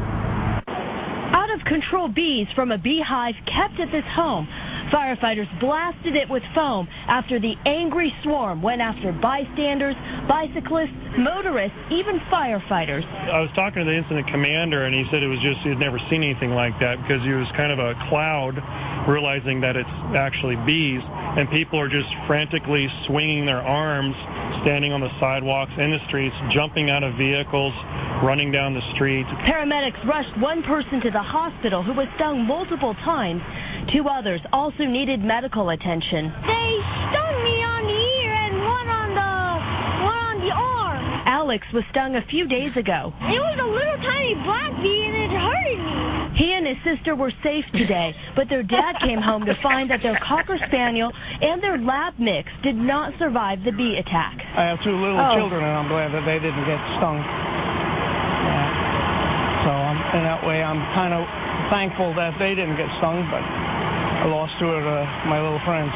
Out-of-control bees from a beehive kept at this home. Firefighters blasted it with foam after the angry swarm went after bystanders, bicyclists, motorists, even firefighters. I was talking to the incident commander, and he said it was just he'd never seen anything like that because he was kind of a cloud, realizing that it's actually bees, and people are just frantically swinging their arms, standing on the sidewalks, in the streets, jumping out of vehicles, running down the street. Paramedics rushed one person to the hospital who was stung multiple times. Two others also needed medical attention. They stung me on the ear and one on the one on the arm. Alex was stung a few days ago. It was a little tiny black bee and it hurted me. He and his sister were safe today, but their dad came home to find that their Cocker Spaniel and their lab mix did not survive the bee attack. I have two little oh. children, and I'm glad that they didn't get stung. Yeah. So um, in that way, I'm kind of thankful that they didn't get stung, but I lost two of uh, my little friends.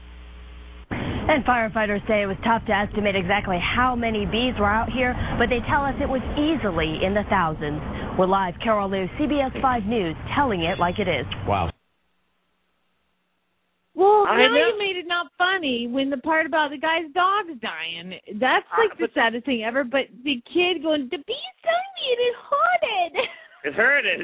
And firefighters say it was tough to estimate exactly how many bees were out here, but they tell us it was easily in the thousands. We're live, Carol Lou, C B S five News, telling it like it is. Wow. Well, I now know. you made it not funny when the part about the guy's dog's dying. That's like the saddest thing ever, but the kid going, the bee stung me and it hurted. It hurted.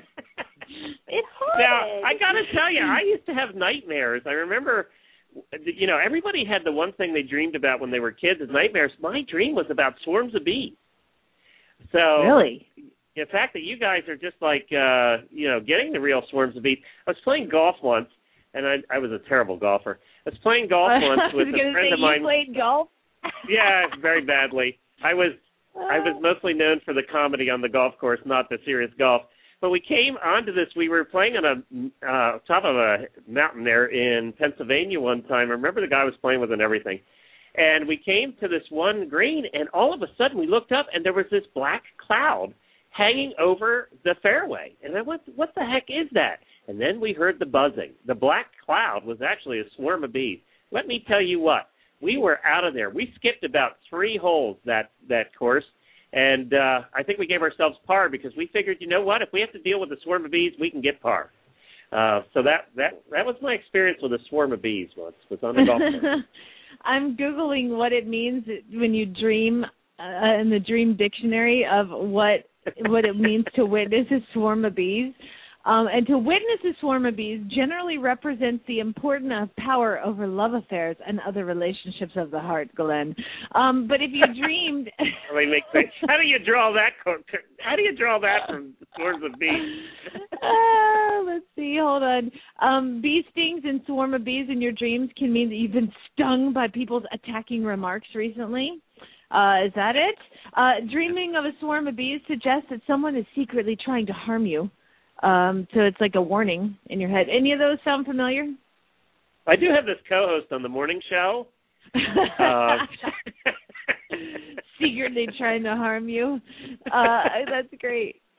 It hurted. Now, I got to tell you, I used to have nightmares. I remember, you know, everybody had the one thing they dreamed about when they were kids is nightmares. My dream was about swarms of bees. So, really? The fact that you guys are just like, uh, you know, getting the real swarms of bees. I was playing golf once, and I, I was a terrible golfer. I was playing golf once with a friend say, of mine. You played golf? Yeah, very badly. I was I was mostly known for the comedy on the golf course, not the serious golf. But we came onto this. We were playing on a uh, top of a mountain there in Pennsylvania one time. I remember the guy was playing with and everything. And we came to this one green, and all of a sudden we looked up, and there was this black cloud hanging over the fairway. And I went, what the heck is that? And then we heard the buzzing. The black cloud was actually a swarm of bees. Let me tell you what. We were out of there. We skipped about three holes that, that course, and uh, I think we gave ourselves par because we figured, you know what, if we have to deal with a swarm of bees, we can get par. Uh, so that, that, that was my experience with a swarm of bees once, was on the golf course. I'm Googling what it means when you dream uh, in the dream dictionary of what what it means to witness a swarm of bees. Um, and to witness a swarm of bees generally represents the importance of power over love affairs and other relationships of the heart, Glenn. Um, but if you dreamed... really makes sense. How do you draw that? How do you draw that from swarms of bees? uh, let's see. Hold on. Um, bee stings and swarm of bees in your dreams can mean that you've been stung by people's attacking remarks recently. Uh, is that it? Uh, dreaming of a swarm of bees suggests that someone is secretly trying to harm you. Um, so it's like a warning in your head. Any of those sound familiar? I do have this co-host on the morning show. Uh, Secretly trying to harm you. Uh, that's great.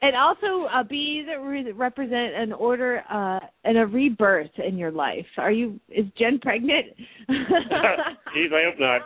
And also uh, bees re- represent an order uh, and a rebirth in your life. Are you? Is Jen pregnant? Jeez, I hope not.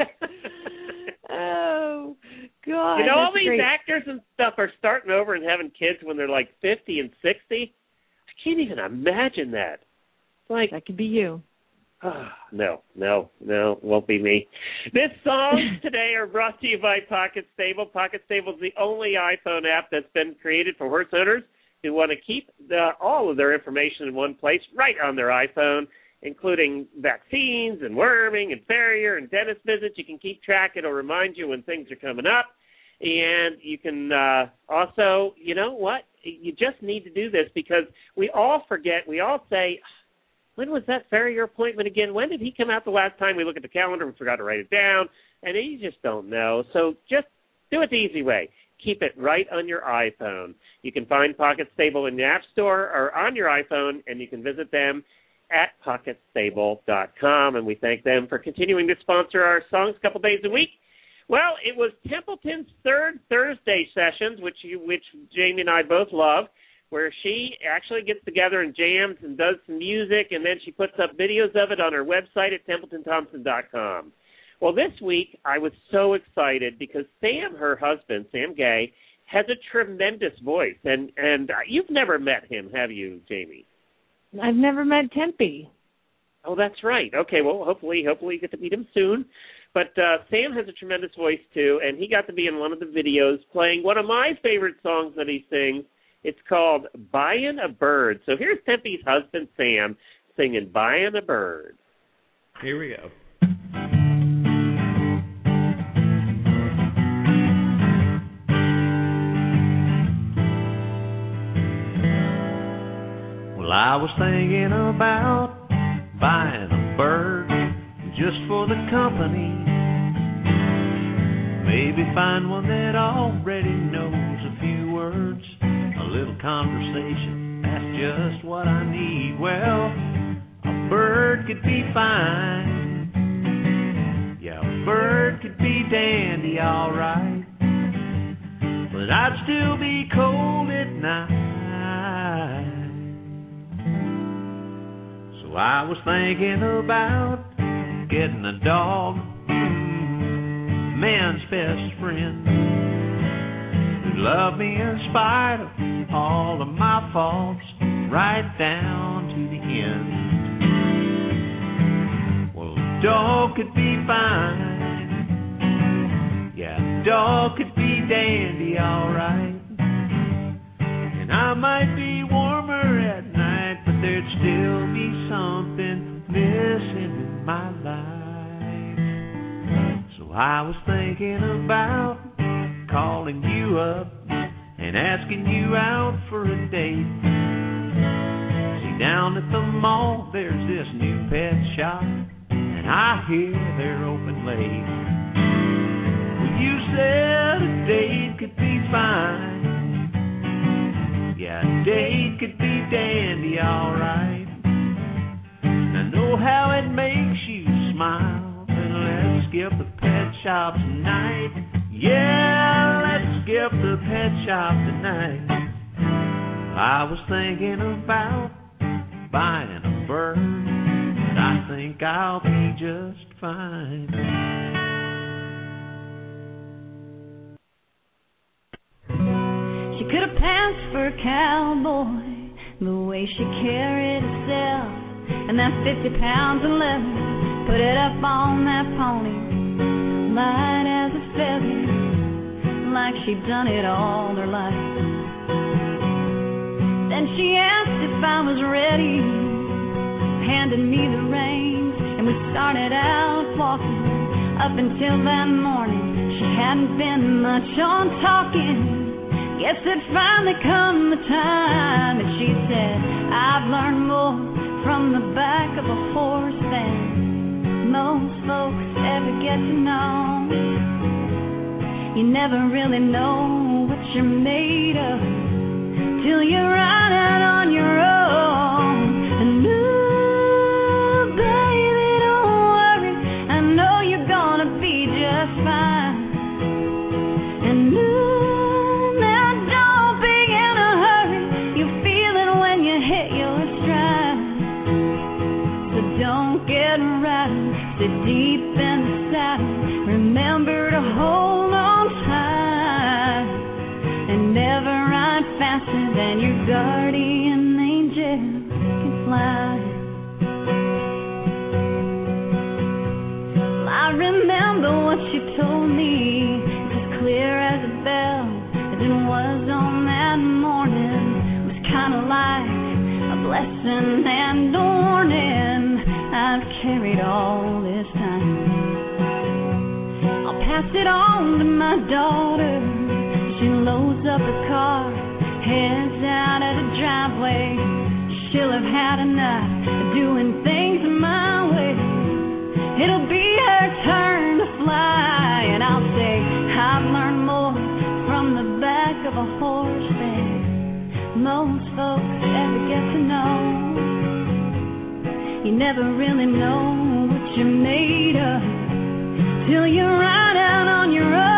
Oh God! You know, all these great. actors and stuff are starting over and having kids when they're like fifty and sixty. I can't even imagine that. Like that could be you. Oh, no, no, no, won't be me. This songs today are brought to you by Pocket Stable. Pocket Stable is the only iPhone app that's been created for horse owners who want to keep the, all of their information in one place right on their iPhone, including vaccines and worming and farrier and dentist visits. You can keep track. It'll remind you when things are coming up. And you can uh, also, you know what, you just need to do this because we all forget. We all say, when was that farrier appointment again? When did he come out the last time? We look at the calendar and forgot to write it down, and you just don't know. So just do it the easy way. Keep it right on your iPhone. You can find Pocket Stable in the App Store or on your iPhone, and you can visit them at pocket stable dot com, and we thank them for continuing to sponsor our songs a couple days a week. Well, it was Templeton's third Thursday sessions, which you, which Jamie and I both love, where she actually gets together and jams and does some music, and then she puts up videos of it on her website at templeton thompson dot com. Well, this week I was so excited because Sam, her husband, Sam Gay, has a tremendous voice, and, and you've never met him, have you, Jamie? I've never met Tempe. Oh, that's right. Okay, well, hopefully, hopefully you get to meet him soon. But uh, Sam has a tremendous voice, too, and he got to be in one of the videos playing one of my favorite songs that he sings. It's called Buyin' a Bird. So here's Tempe's husband, Sam, singing Buyin' a Bird. Here we go. Well, I was thinking about buying a bird just for the company. Maybe find one that already knows a few words. A little conversation, that's just what I need. Well, a bird could be fine. Yeah, a bird could be dandy, all right. But I'd still be cold at night. So I was thinking about getting a dog, man's best friend, who'd love me in spite of all of my faults, right down to the end. Well, a dog could be fine. Yeah, a dog could be dandy, all right. And I might be warmer at night, but there'd still be something missing in my life. So I was thinking about calling you up and asking you out for a date. See, down at the mall there's this new pet shop, and I hear they're open late. Well, you said a date could be fine. Yeah, a date could be dandy, all right. And I know how it makes you smile, but let's skip the pet shop tonight. Yeah, let's skip the pet shop tonight. I was thinking about buying a bird, but I think I'll be just fine. She could have passed for a cowboy, the way she carried herself, and that fifty pounds of leather, put it up on that pony, light as a feather, like she'd done it all her life. Then she asked if I was ready, handed me the reins, and we started out walking. Up until that morning, she hadn't been much on talking. Guess it finally come the time that she said, I've learned more from the back of a horse than most folks ever get to know. You never really know what you're made of till you ride out on your own. And ooh, baby, don't worry, I know you're gonna be just fine. And ooh, now don't be guardian angel can fly. Well, I remember what you told me, as clear as a bell, as it was on that morning. It was kind of like a blessing and a warning I've carried all this time. I'll pass it on to my daughter. She loads up her car, heads out of the driveway. She'll have had enough of doing things my way. It'll be her turn to fly, and I'll say I've learned more from the back of a horse than most folks ever get to know. You never really know what you're made of till you ride out on your own.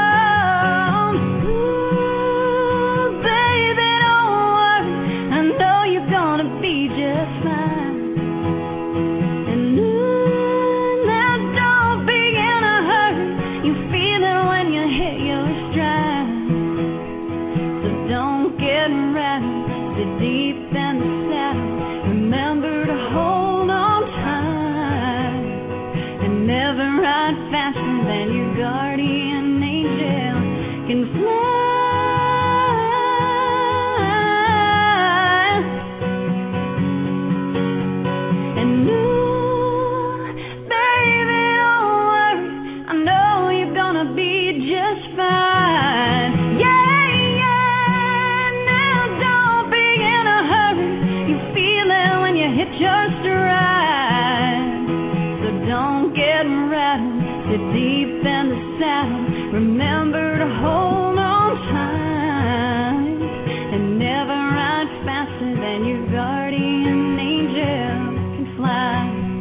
Remember to hold on tight and never ride faster than your guardian angel can fly.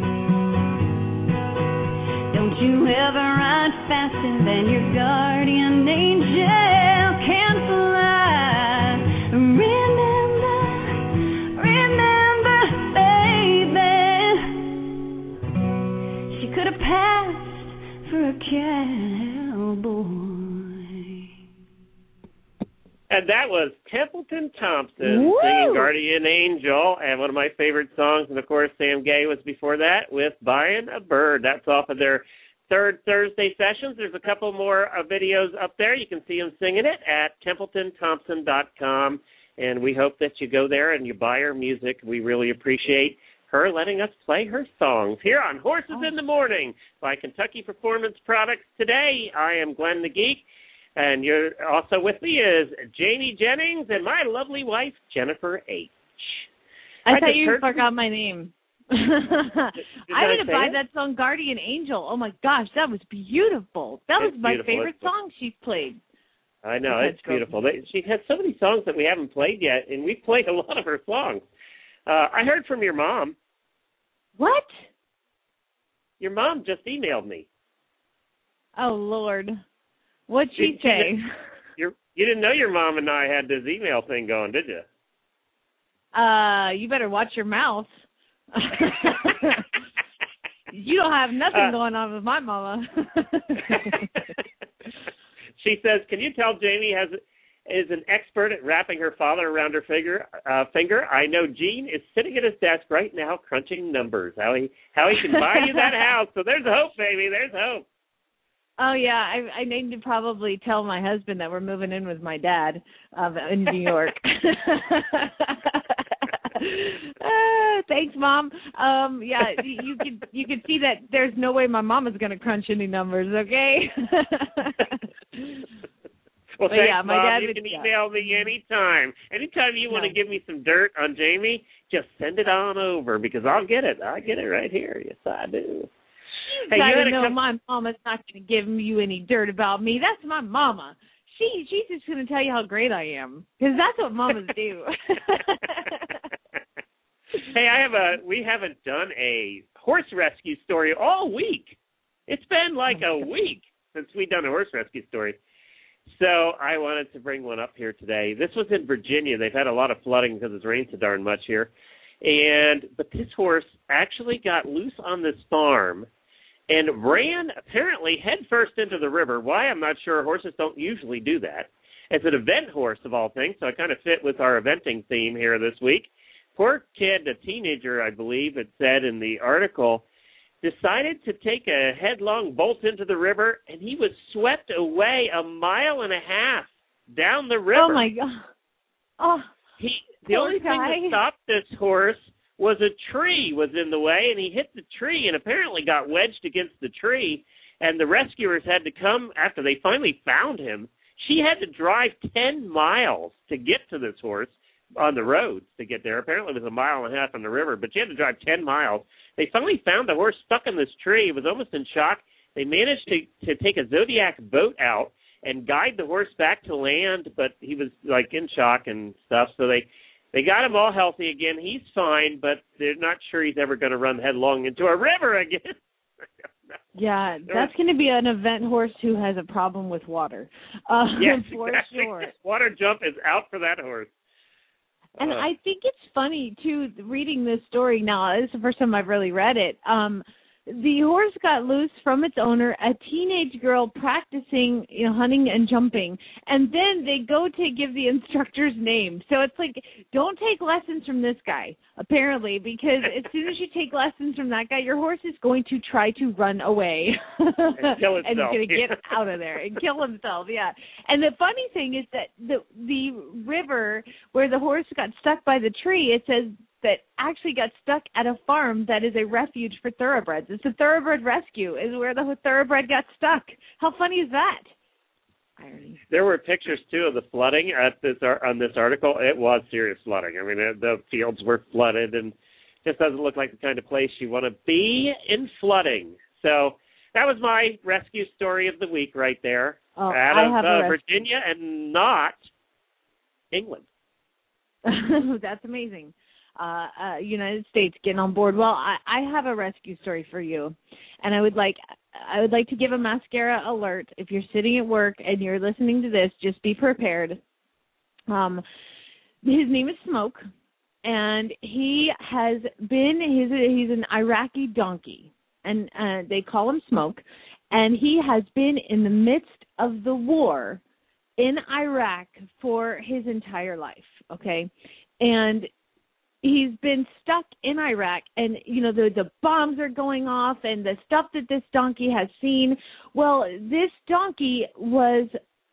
Don't you ever ride faster than your guardian angel can fly. Remember, remember, baby, she could have passed for a cat. And that was Templeton Thompson Woo! Singing Guardian Angel, and one of my favorite songs. And, of course, Sam Gay was before that with Buying a Bird. That's off of their third Thursday sessions. There's a couple more uh, videos up there. You can see them singing it at templeton thompson dot com, and we hope that you go there and you buy her music. We really appreciate her letting us play her songs here on Horses oh. in the Morning by Kentucky Performance Products. Today, I am Glenn the Geek. And you're also with me is Jamie Jennings and my lovely wife, Jennifer H. I, I thought you heard... forgot my name. did, did I'm going to buy it? that song, Guardian Angel. Oh, my gosh, that was beautiful. That it's was my beautiful. favorite it's... song she's played. I know, it's beautiful. She has so many songs that we haven't played yet, and we've played a lot of her songs. Uh, I heard from your mom. What? Your mom just emailed me. Oh, Lord. What'd she Did, say? You, you didn't know your mom and I had this email thing going, did you? Uh, you better watch your mouth. You don't have nothing uh, going on with my mama. She says, can you tell Jamie has is an expert at wrapping her father around her finger? Uh, finger. I know Gene is sitting at his desk right now crunching numbers. How he how he can buy you that house. So there's hope, baby. There's hope. Oh, yeah, I, I need to probably tell my husband that we're moving in with my dad um, in New York. uh, thanks, Mom. Um, yeah, you, you can you can see that there's no way my mom is going to crunch any numbers, okay? Well, but thanks, yeah, my Mom. dad You would, can yeah. email me anytime. Anytime you want no. to give me some dirt on Jamie, just send it on over because I'll get it. I get it right here. Yes, I do. Hey, I you don't know come- my mama's not going to give you any dirt about me. That's my mama. She she's just going to tell you how great I am because that's what mamas do. Hey, I have a. We haven't done a horse rescue story all week. It's been like a week since we've done a horse rescue story. So I wanted to bring one up here today. This was in Virginia. They've had a lot of flooding because it's rained so darn much here. And but this horse actually got loose on this farm and ran apparently headfirst into the river. Why, I'm not sure. Horses don't usually do that. as an event horse of all things, so it kind of fit with our eventing theme here this week. Poor kid, a teenager, I believe it said in the article, decided to take a headlong bolt into the river, and he was swept away a mile and a half down the river. Oh, my God. Oh, he, the only guy. thing that stopped this horse was a tree was in the way, and he hit the tree and apparently got wedged against the tree, and the rescuers had to come after they finally found him. She had to drive ten miles to get to this horse on the roads to get there. Apparently it was a mile and a half on the river, but she had to drive ten miles. They finally found the horse stuck in this tree. It was almost in shock. They managed to, to take a Zodiac boat out and guide the horse back to land, but he was, like, in shock and stuff. So they, they got him all healthy again. He's fine, but they're not sure he's ever going to run headlong into a river again. Yeah, that's going to be an event horse who has a problem with water. Uh, yes, for exactly. sure. Water jump is out for that horse. And uh, I think it's funny, too, reading this story now. This is the first time I've really read it. Um, the horse got loose from its owner, a teenage girl practicing, you know, hunting and jumping, and then they go to give the instructor's name. So it's like, don't take lessons from this guy, apparently, because as soon as you take lessons from that guy, your horse is going to try to run away and kill himself. and he's going to get out of there and kill himself. Yeah. And the funny thing is that the the river where the horse got stuck by the tree, it says that actually got stuck at a farm that is a refuge for thoroughbreds. It's a thoroughbred rescue is where the thoroughbred got stuck. How funny is that? Irony. There were pictures, too, of the flooding at this on this article. It was serious flooding. I mean, the fields were flooded, and just doesn't look like the kind of place you want to be in flooding. So that was my rescue story of the week right there. Oh, out I of have uh, a Virginia and not England. That's amazing. Uh, uh, United States getting on board. Well, I, I have a rescue story for you, and I would like I would like to give a mascara alert. If you're sitting at work and you're listening to this, just be prepared. Um, his name is Smoke, and he has been he's a, he's an Iraqi donkey, and uh, they call him Smoke, and he has been in the midst of the war in Iraq for his entire life. Okay, and he's been stuck in Iraq, and, you know, the, the bombs are going off and the stuff that this donkey has seen. Well, this donkey was,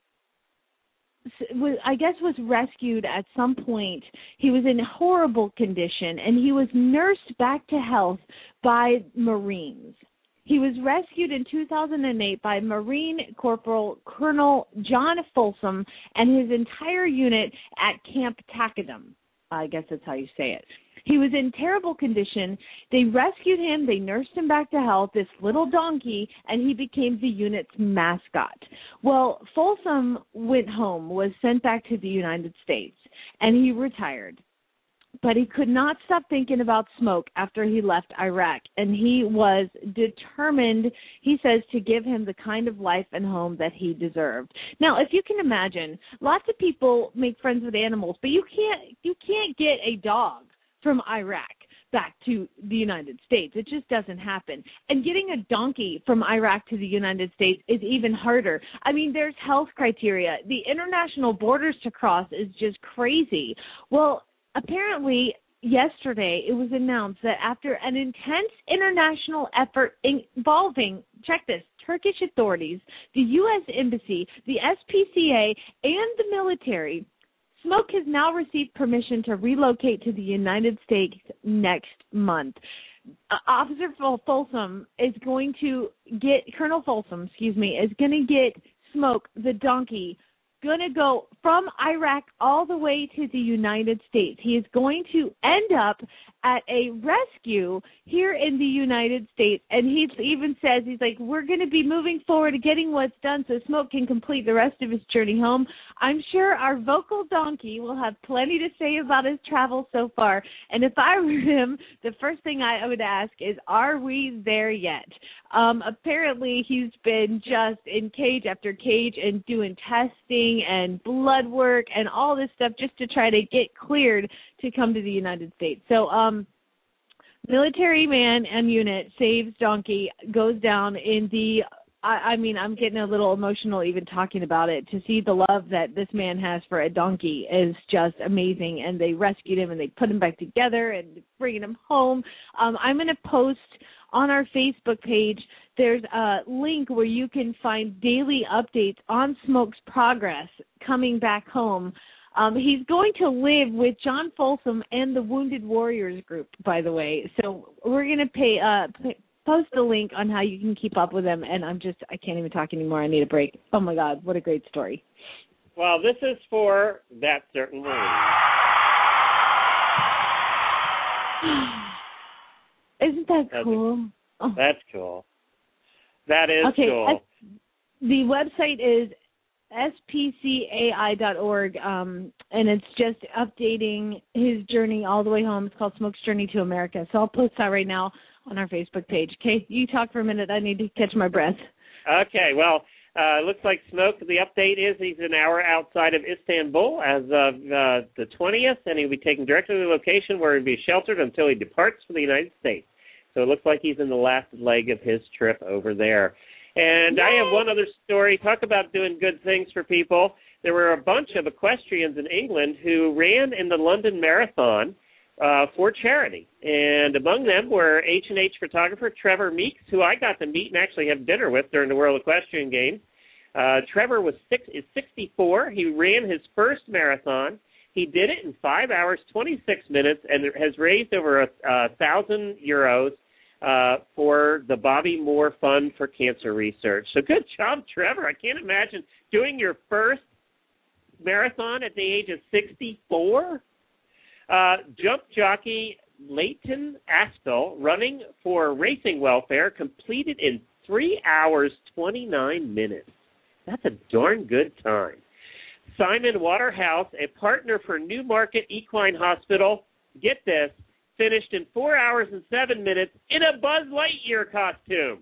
was, I guess, was rescued at some point. He was in horrible condition, and he was nursed back to health by Marines. He was rescued in two thousand eight by Marine Corporal Colonel John Folsom and his entire unit at Camp Takadum. I guess that's how you say it. He was in terrible condition. They rescued him. They nursed him back to health, this little donkey, and he became the unit's mascot. Well, Folsom went home, was sent back to the United States, and he retired. But he could not stop thinking about Smoke after he left Iraq, and he was determined, he says, to give him the kind of life and home that he deserved. Now, if you can imagine, lots of people make friends with animals, but you can't you can't get a dog from Iraq back to the United States. It just doesn't happen. And getting a donkey from Iraq to the United States is even harder. I mean, there's health criteria. The international borders to cross is just crazy. Well, apparently, yesterday it was announced that after an intense international effort involving, check this, Turkish authorities, the U S Embassy, the S P C A, and the military, Smoke has now received permission to relocate to the United States next month. Uh, Officer Folsom is going to get, Colonel Folsom, excuse me, is going to get Smoke, the donkey, going to go from Iraq all the way to the United States. He is going to end up at a rescue here in the United States, and he even says, he's like, we're going to be moving forward to getting what's done so Smoke can complete the rest of his journey home. I'm sure our vocal donkey will have plenty to say about his travels so far, and if I were him, the first thing I would ask is, are we there yet? Um, apparently, he's been just in cage after cage and doing testing and blood work and all this stuff just to try to get cleared to come to the United States. So, um, military man and unit saves donkey, goes down in the I, I mean, I'm getting a little emotional even talking about it. To see the love that this man has for a donkey is just amazing. And they rescued him and they put him back together and bringing him home. Um, I'm going to post on our Facebook page. There's a link where you can find daily updates on Smoke's progress coming back home. Um, he's going to live with John Folsom and the Wounded Warriors group, by the way. So we're going to pay, uh, pay, post a link on how you can keep up with him. And I'm just, I can't even talk anymore. I need a break. Oh, my God. What a great story. Well, this is for That Certain Woman. Isn't that cool? Oh. That's cool. That is okay, cool. S- the website is S P C A I dot org, um, and it's just updating his journey all the way home. It's called Smoke's Journey to America. So I'll post that right now on our Facebook page. Okay, you talk for a minute. I need to catch my breath. Okay, well, uh, looks like Smoke, the update is he's an hour outside of Istanbul as of uh, the twentieth, and he'll be taken directly to the location where he'll be sheltered until he departs for the United States. So it looks like he's in the last leg of his trip over there. And Yay! I have one other story. Talk about doing good things for people. There were a bunch of equestrians in England who ran in the London Marathon uh, for charity. And among them were H and H photographer Trevor Meeks, who I got to meet and actually have dinner with during the World Equestrian Games. Uh, Trevor was six, is sixty-four. He ran his first marathon. He did it in five hours, twenty-six minutes, and has raised over a, a thousand euros uh, for the Bobby Moore Fund for Cancer Research. So good job, Trevor. I can't imagine doing your first marathon at the age of sixty-four. Uh, jump jockey Leighton Aspel, running for Racing Welfare, completed in three hours, twenty-nine minutes. That's a darn good time. Simon Waterhouse, a partner for Newmarket Equine Hospital, get this, finished in four hours and seven minutes in a Buzz Lightyear costume.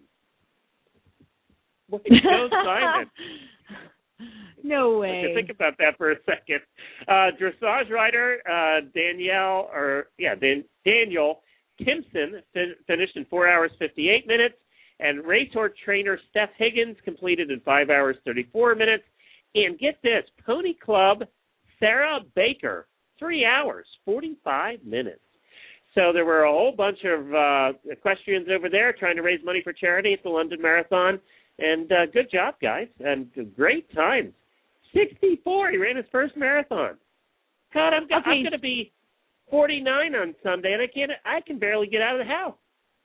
Way to go, Simon. No way. Okay, think about that for a second. Uh, dressage rider uh, Danielle, or yeah, Dan, Daniel Timpson fin- finished in four hours fifty-eight minutes, and racehorse trainer Steph Higgins completed in five hours thirty-four minutes. And get this, Pony Club Sarah Baker, three hours forty-five minutes. So there were a whole bunch of uh, equestrians over there trying to raise money for charity at the London Marathon. And uh, good job, guys, and great times. sixty-four, he ran his first marathon. God, I'm, okay. I'm going to be forty-nine on Sunday, and I can't. I can barely get out of the house.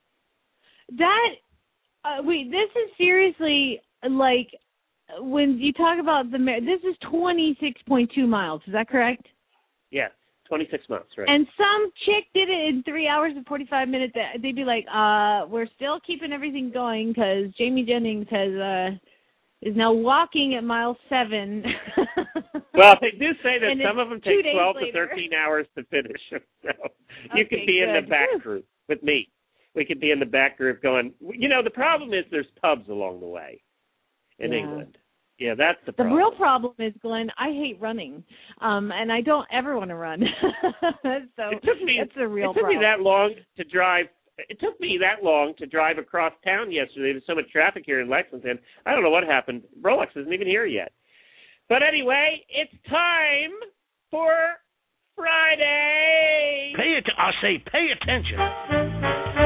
That uh, wait, this is seriously like when you talk about the. This is twenty-six point two miles. Is that correct? Yes. twenty-six months, right. And some chick did it in three hours and forty-five minutes. They'd be like, uh, we're still keeping everything going because Jamie Jennings has uh, is now walking at mile seven. Well, they do say that and some of them take twelve later. to thirteen hours to finish. So you Okay, could be good. in the back group with me. We could be in the back group going, you know, the problem is there's pubs along the way in Yeah. England. Yeah, that's the The problem. real problem is, Glenn, I hate running, um, and I don't ever want to run. So it took me, it's a real it took problem. me that long to drive. It took me that long to drive across town yesterday. There's so much traffic here in Lexington. I don't know what happened. Rolex isn't even here yet. But anyway, it's time for Friday. Pay it. I say, pay attention.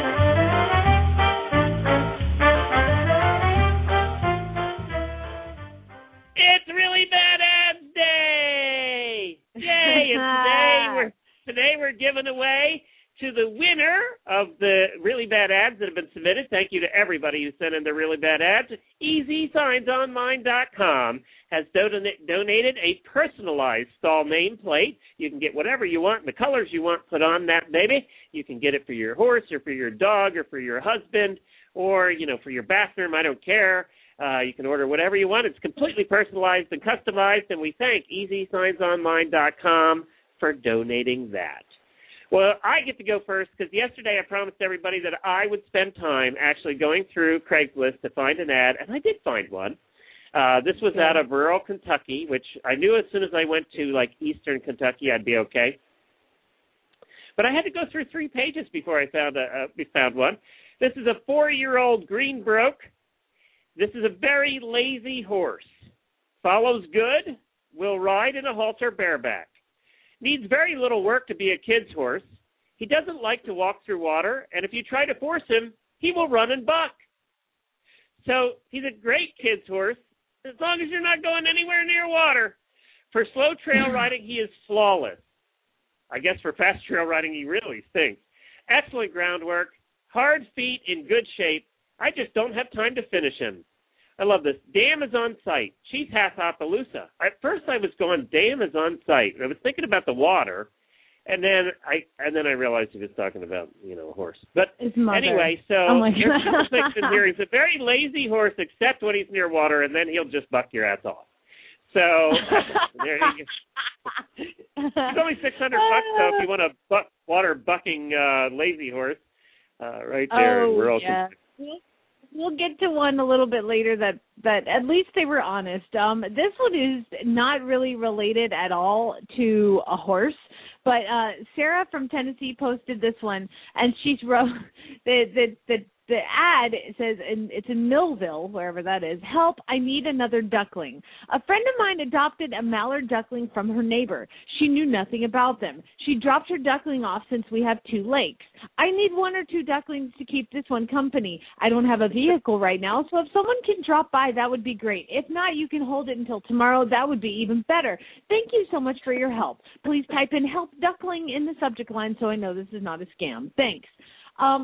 It's Really Bad Ads Day! Yay! And today we're today we're giving away to the winner of the Really Bad Ads that have been submitted. Thank you to everybody who sent in their Really Bad Ads. easy signs online dot com has don- donated a personalized stall nameplate. You can get whatever you want, the colors you want put on that baby. You can get it for your horse or for your dog or for your husband or, you know, for your bathroom. I don't care. Uh, you can order whatever you want. It's completely personalized and customized, and we thank easy signs online dot com for donating that. Well, I get to go first because yesterday I promised everybody that I would spend time actually going through Craigslist to find an ad, and I did find one. Uh, this was out of rural Kentucky, which I knew as soon as I went to, like, eastern Kentucky I'd be okay. But I had to go through three pages before I found a, uh, found one. This is a four-year-old Greenbroke This is a very lazy horse. Follows good, will ride in a halter bareback. Needs very little work to be a kid's horse. He doesn't like to walk through water, and if you try to force him, he will run and buck. So he's a great kid's horse, as long as you're not going anywhere near water. For slow trail riding, he is flawless. I guess for fast trail riding, he really stinks. Excellent groundwork, hard feet in good shape. I just don't have time to finish him. I love this. Dam is on site. Chief Hathapaloosa. At first I was going, dam is on site. I was thinking about the water, and then I and then I realized he was talking about, you know, a horse. But anyway, so oh my there's a couple things in here. He's a very lazy horse, except when he's near water, and then he'll just buck your ass off. So there you go. It's only six hundred bucks, though, if you want a buck, water bucking uh, lazy horse uh, right there. Oh, in rural yeah. We'll, we'll get to one a little bit later that, that at least they were honest. Um, this one is not really related at all to a horse, but uh, Sarah from Tennessee posted this one, and she's wrote the the the. The ad says, and it's in Millville, wherever that is, help, I need another duckling. A friend of mine adopted a mallard duckling from her neighbor. She knew nothing about them. She dropped her duckling off since we have two lakes. I need one or two ducklings to keep this one company. I don't have a vehicle right now, so if someone can drop by, that would be great. If not, you can hold it until tomorrow. That would be even better. Thank you so much for your help. Please type in help duckling in the subject line so I know this is not a scam. Thanks. Um,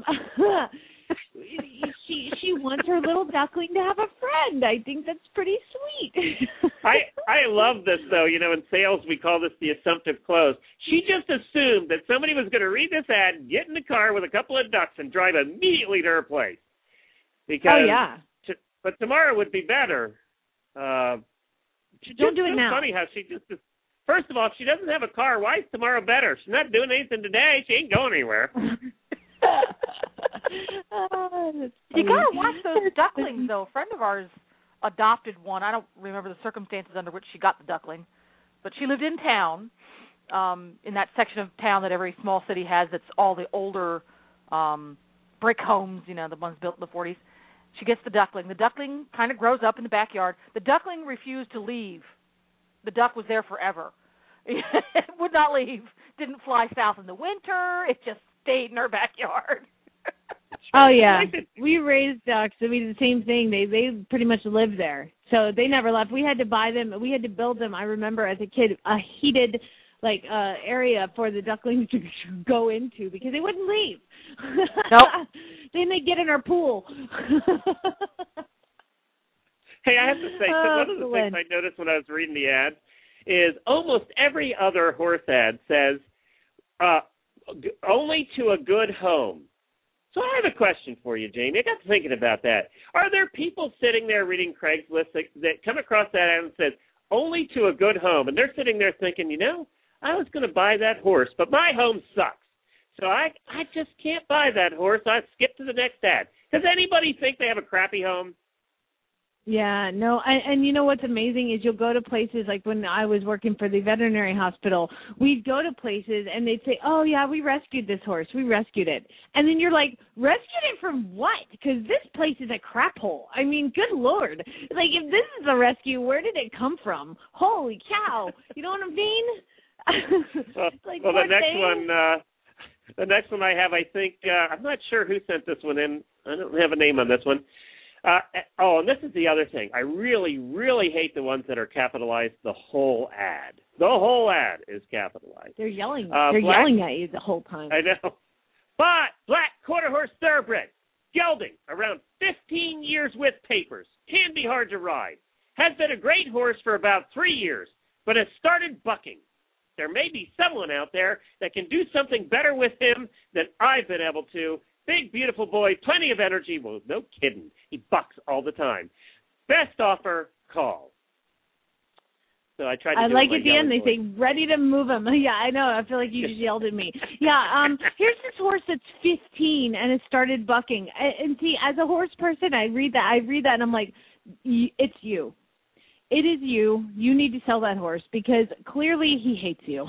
she she wants her little duckling to have a friend. I think that's pretty sweet. I I love this, though. You know, in sales we call this the assumptive close. She just assumed that somebody was going to read this ad, get in the car with a couple of ducks, and drive immediately to her place. Because oh yeah. To, but tomorrow would be better. Uh, Don't do it so now. Funny how she just. First of all, if she doesn't have a car, why is tomorrow better? She's not doing anything today. She ain't going anywhere. Oh, you gotta watch those ducklings, though. A friend of ours adopted one. I don't remember the circumstances under which she got the duckling, but she lived in town, um, in that section of town that every small city has. That's all the older um, brick homes, you know, the ones built in the forties. She gets the duckling. The duckling kind of grows up in the backyard. The duckling refused to leave. The duck was there forever. It would not leave. Didn't fly south in the winter. It just stayed in her backyard. Oh yeah, we raised ducks. I mean, the same thing. They they pretty much lived there, so they never left. We had to buy them. We had to build them. I remember as a kid, a heated like uh area for the ducklings to go into because they wouldn't leave. Nope. Then they get in our pool. Hey, I have to say, oh, one of the things I noticed when I was reading the ad is almost every other horse ad says uh, only to a good home. So I have a question for you, Jamie. I got to thinking about that. Are there people sitting there reading Craigslist that, that come across that ad and says, only to a good home, and they're sitting there thinking, you know, I was going to buy that horse, but my home sucks. So I I just can't buy that horse. I skip to the next ad. Does anybody think they have a crappy home? Yeah, no, and, and you know what's amazing is you'll go to places like when I was working for the veterinary hospital, we'd go to places and they'd say, oh, yeah, we rescued this horse. We rescued it. And then you're like, rescued it from what? Because this place is a crap hole. I mean, good Lord. Like, if this is a rescue, where did it come from? Holy cow. You know what I mean? well, like, well the next thing? one, uh, the next one I have, I think, uh, I'm not sure who sent this one in. I don't have a name on this one. Uh, oh, and this is the other thing. I really, really hate the ones that are capitalized the whole ad. The whole ad is capitalized. They're yelling. Uh, They're black, yelling at you the whole time. I know. But black quarter horse thoroughbred, gelding, around fifteen years with papers, can be hard to ride. Has been a great horse for about three years, but has started bucking. There may be someone out there that can do something better with him than I've been able to. Big, beautiful boy, plenty of energy. Well, no kidding. He bucks all the time. Best offer, call. So I tried to I do like it at the end, they say, ready to move him. Yeah, I know. I feel like you just yelled at me. Yeah, um, here's this horse that's fifteen and has started bucking. And see, as a horse person, I read that, I read that, and I'm like, it's you. It is you. You need to sell that horse because clearly he hates you.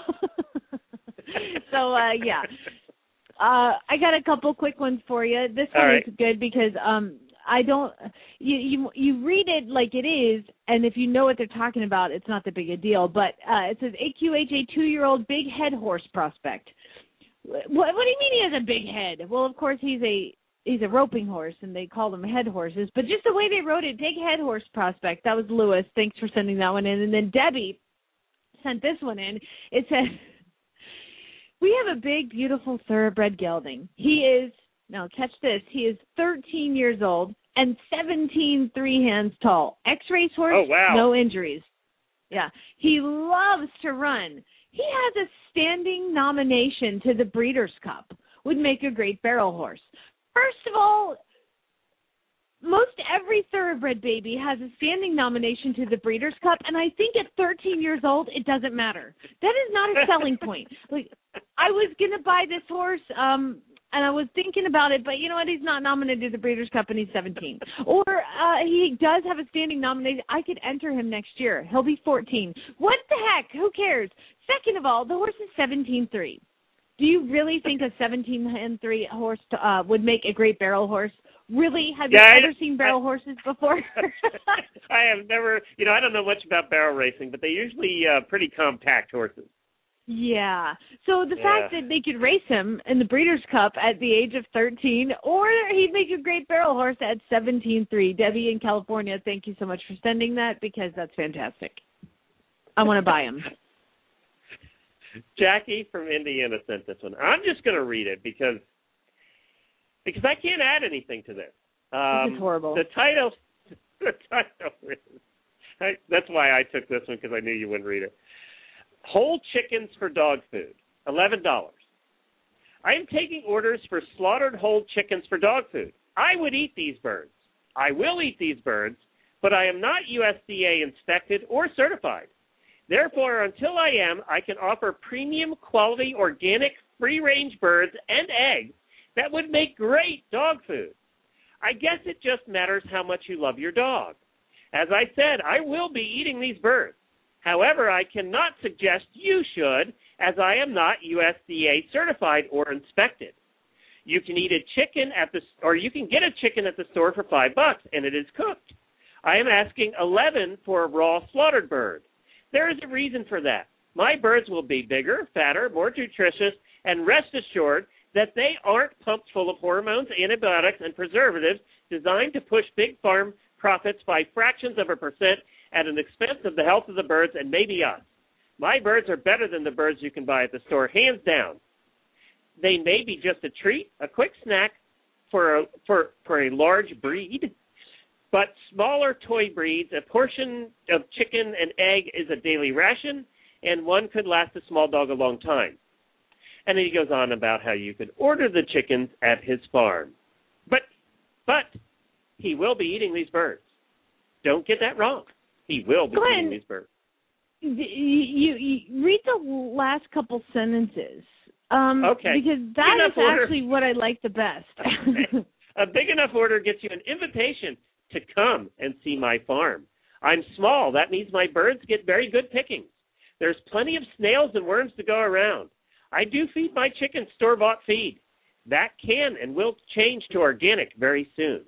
So, uh, yeah. Uh, I got a couple quick ones for you. This one right. is good because um, I don't. You you you read it like it is, and if you know what they're talking about, it's not that big a deal. But uh, it says A Q H, a two-year-old big head horse prospect. What, what do you mean he has a big head? Well, of course he's a he's a roping horse, and they call them head horses. But just the way they wrote it, big head horse prospect. That was Lewis. Thanks for sending that one in. And then Debbie sent this one in. It said, we have a big, beautiful thoroughbred gelding. He is, now catch this, he is thirteen years old and seventeen three hands tall. X-race horse, oh, wow. no injuries. Yeah. He loves to run. He has a standing nomination to the Breeders' Cup. Would make a great barrel horse. First of all, most every thoroughbred baby has a standing nomination to the Breeders' Cup, and I think at thirteen years old, it doesn't matter. That is not a selling point. Like, I was going to buy this horse, um, and I was thinking about it, but you know what? He's not nominated to the Breeders' Cup, and he's seventeen. Or uh, he does have a standing nomination. I could enter him next year. He'll be fourteen. What the heck? Who cares? Second of all, the horse is seventeen three. Do you really think a seventeen three horse uh, would make a great barrel horse? Really? Have yeah, you ever I, seen barrel I, horses before? I have never, you know, I don't know much about barrel racing, but they're usually uh, pretty compact horses. Yeah. So the yeah. fact that they could race him in the Breeders' Cup at the age of thirteen, or he'd make a great barrel horse at seventeen three. Debbie in California, thank you so much for sending that, because that's fantastic. I want to buy him. Jackie from Indiana sent this one. I'm just going to read it because because I can't add anything to this. Um, this is horrible. The title, the title is, I, that's why I took this one, because I knew you wouldn't read it. Whole chickens for dog food, eleven dollars. I am taking orders for slaughtered whole chickens for dog food. I would eat these birds. I will eat these birds, but I am not U S D A inspected or certified. Therefore, until I am, I can offer premium quality organic free-range birds and eggs that would make great dog food. I guess it just matters how much you love your dog. As I said, I will be eating these birds. However, I cannot suggest you should, as I am not U S D A certified or inspected. You can eat a chicken at the, or you can get a chicken at the store for five bucks, and it is cooked. I am asking eleven for a raw slaughtered bird. There is a reason for that. My birds will be bigger, fatter, more nutritious, and rest assured that they aren't pumped full of hormones, antibiotics, and preservatives designed to push big farm profits by fractions of a percent at an expense of the health of the birds and maybe us. My birds are better than the birds you can buy at the store, hands down. They may be just a treat, a quick snack for a, for, for a large breed, but smaller toy breeds, a portion of chicken and egg is a daily ration, and one could last a small dog a long time. And then he goes on about how you could order the chickens at his farm. But, but, he will be eating these birds. Don't get that wrong. He will be Glenn, eating these birds. You, you, you read the last couple sentences. Um, okay. Because that Enough is order. actually what I like the best. A big enough order gets you an invitation to come and see my farm. I'm small. That means my birds get very good pickings. There's plenty of snails and worms to go around. I do feed my chickens store-bought feed. That can and will change to organic very soon.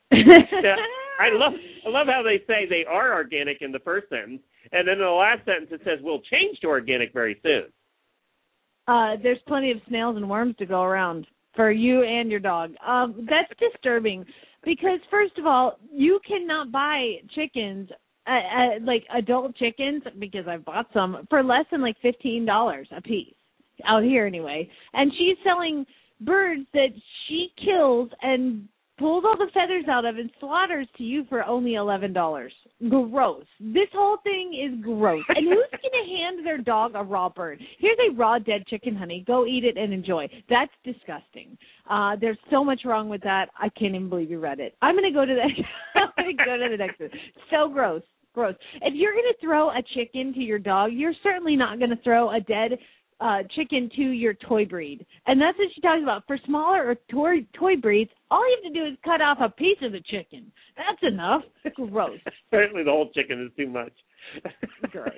I love I love how they say they are organic in the first sentence, and then in the last sentence it says will change to organic very soon. Uh, there's plenty of snails and worms to go around for you and your dog. Um, that's disturbing because, first of all, you cannot buy chickens, uh, uh, like adult chickens, because I've bought some, for less than like fifteen dollars a piece, out here anyway. And she's selling birds that she kills and pulls all the feathers out of and slaughters to you for only eleven dollars. Gross. This whole thing is gross. And who's going to hand their dog a raw bird? Here's a raw dead chicken, honey. Go eat it and enjoy. That's disgusting. Uh, there's so much wrong with that. I can't even believe you read it. I'm going to go to the I'm going to go to the next one. So gross. Gross. If you're going to throw a chicken to your dog, you're certainly not going to throw a dead Uh, chicken to your toy breed. And that's what she talks about. For smaller or toy, toy breeds, all you have to do is cut off a piece of the chicken. That's enough. Gross. Apparently the whole chicken is too much. Gross.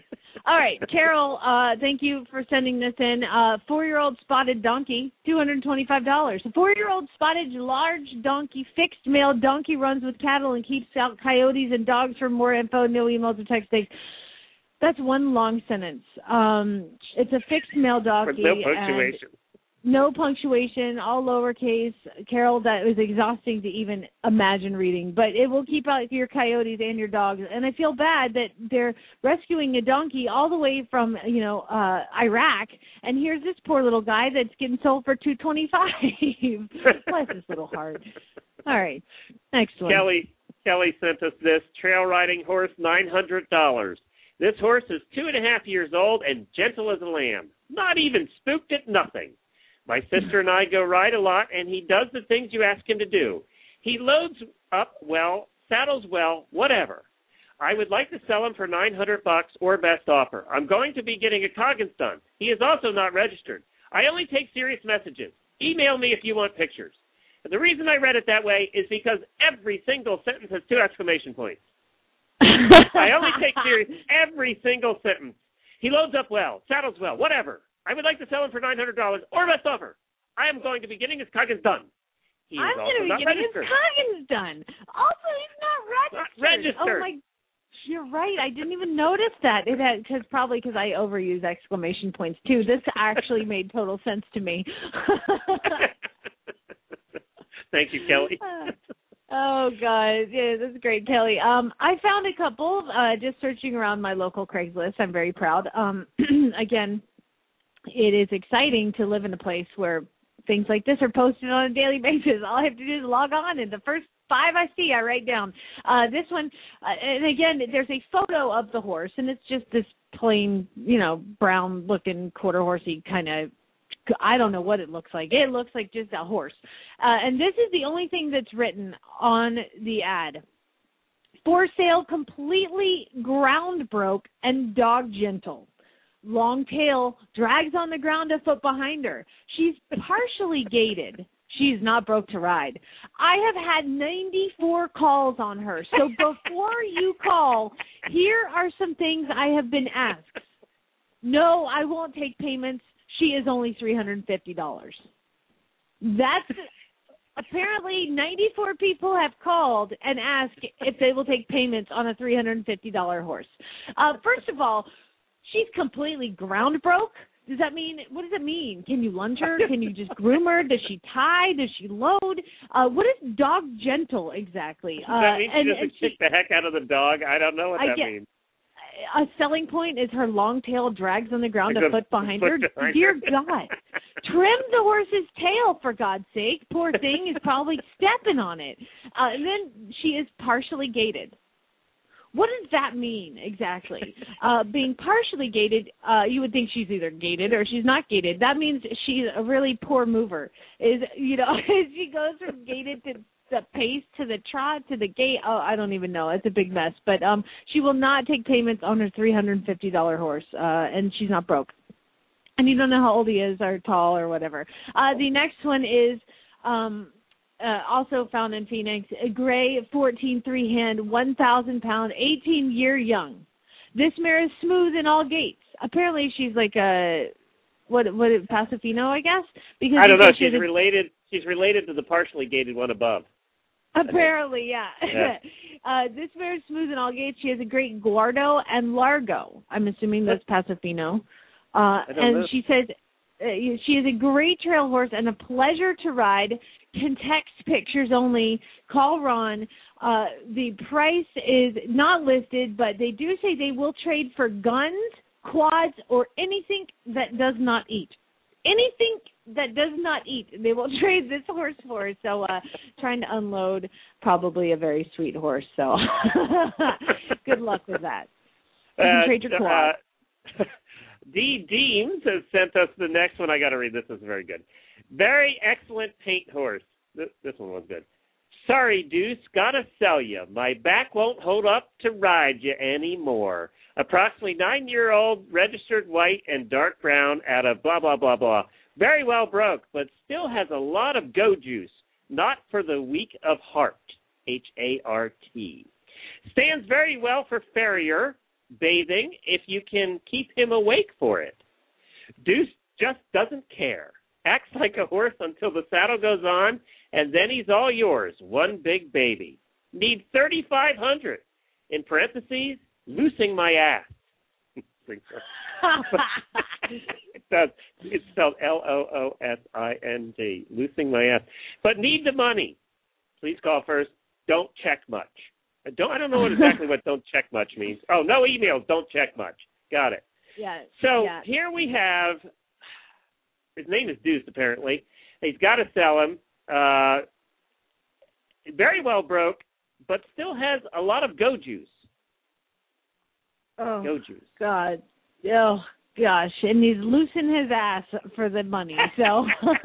All right, Carol, uh, thank you for sending this in. Uh, four-year-old spotted donkey, two hundred twenty-five dollars. A four-year-old spotted large donkey, fixed male donkey runs with cattle and keeps out coyotes and dogs. For more info, no emails or text. That's one long sentence. Um, it's a fixed male donkey. With no punctuation. No punctuation, all lowercase. Carol, that was exhausting to even imagine reading. But it will keep out your coyotes and your dogs. And I feel bad that they're rescuing a donkey all the way from, you know, uh, Iraq. And here's this poor little guy that's getting sold for two twenty-five. Bless his little heart. All right, next one. Kelly, Kelly sent us this trail riding horse, nine hundred dollars. This horse is two and a half years old and gentle as a lamb. Not even spooked at nothing. My sister and I go ride a lot, and he does the things you ask him to do. He loads up well, saddles well, whatever. I would like to sell him for nine hundred bucks or best offer. I'm going to be getting a Coggins done. He is also not registered. I only take serious messages. Email me if you want pictures. And the reason I read it that way is because every single sentence has two exclamation points. I only take serious every single sentence. He loads up well, saddles well, whatever. I would like to sell him for nine hundred dollars or best offer. I am going to be getting his Coggins done. He is I'm also going to be not getting registered. his Coggins done. Also, he's not registered. Not registered. Oh, my, you're right. I didn't even notice that. It had, cause probably because I overuse exclamation points, too. This actually made total sense to me. Thank you, Kelly. Oh, God. Yeah, that's great, Kelly. Um, I found a couple uh, just searching around my local Craigslist. I'm very proud. Um, again, it is exciting to live in a place where things like this are posted on a daily basis. All I have to do is log on, and the first five I see, I write down. Uh, this one, uh, and again, there's a photo of the horse, and it's just this plain, you know, brown-looking quarter horsey kind of, I don't know what it looks like. It looks like just a horse. Uh, and this is the only thing that's written on the ad. For sale, completely ground broke and dog gentle. Long tail, drags on the ground a foot behind her. She's partially gaited. She's not broke to ride. I have had ninety-four calls on her. So before you call, here are some things I have been asked. No, I won't take payments. She is only three hundred fifty dollars. That's apparently ninety-four people have called and asked if they will take payments on a three hundred fifty dollars horse. Uh, first of all, she's completely ground broke. Does that mean, what does it mean? Can you lunge her? Can you just groom her? Does she tie? Does she load? Uh, what is dog gentle exactly? Does Uh, that mean she and, doesn't and she, kick the heck out of the dog? I don't know what I that get, means. A selling point is her long tail drags on the ground Like a a foot behind foot her. behind Dear her. God. Trim the horse's tail, for God's sake. Poor thing is probably stepping on it. Uh, and then she is partially gaited. What does that mean exactly? Uh, being partially gaited, uh, you would think she's either gaited or she's not gaited. That means she's a really poor mover. Is you know, she goes from gaited to the pace to the trot to the gait. Oh, I don't even know. It's a big mess. But um, she will not take payments on her three hundred fifty dollars horse, uh, and she's not broke. And you don't know how old he is or tall or whatever. Uh, the next one is um, uh, also found in Phoenix, a gray fourteen three hand, one thousand pound, eighteen year young. This mare is smooth in all gaits. Apparently she's like a, what, what, Pasofino, I guess? Because I don't know. She's She's related. She's related to the partially gated one above. Apparently, yeah. Yeah. uh, this mare is smooth in all gaits. She has a great Guardo and Largo. I'm assuming that's Pasofino. Uh, and know. she says uh, she is a great trail horse and a pleasure to ride. Can text pictures only. Call Ron. Uh, the price is not listed, but they do say they will trade for guns, quads, or anything that does not eat. Anything that does not eat, they will trade this horse for. So uh, trying to unload probably a very sweet horse. So good luck with that. You can Uh, trade your quad. Uh, D. Deems has sent us the next one. I got to read this. This is very good. Very excellent paint horse. This, this one was good. Sorry, Deuce, gotta sell you. My back won't hold up to ride you anymore. Approximately nine-year-old, registered white and dark brown out of blah, blah, blah, blah. Very well broke, but still has a lot of go juice. Not for the weak of heart, H A R T. Stands very well for farrier. bathing if you can keep him awake for it. Deuce just doesn't care. Acts like a horse until the saddle goes on, and then he's all yours, one big baby. Need thirty-five hundred. In parentheses, loosing my ass. It does. It's spelled L O O S I N D, loosing my ass. But need the money. Please call first. Don't check much. I don't. I don't know what exactly what don't check much means. Oh, no emails. Don't check much. Got it. Yeah. So yeah. here we have. His name is Deuce. Apparently, he's got to sell him. Uh, very well broke, but still has a lot of go juice. Oh, go juice. God. Oh, gosh. And he's loosing his ass for the money. So. uh,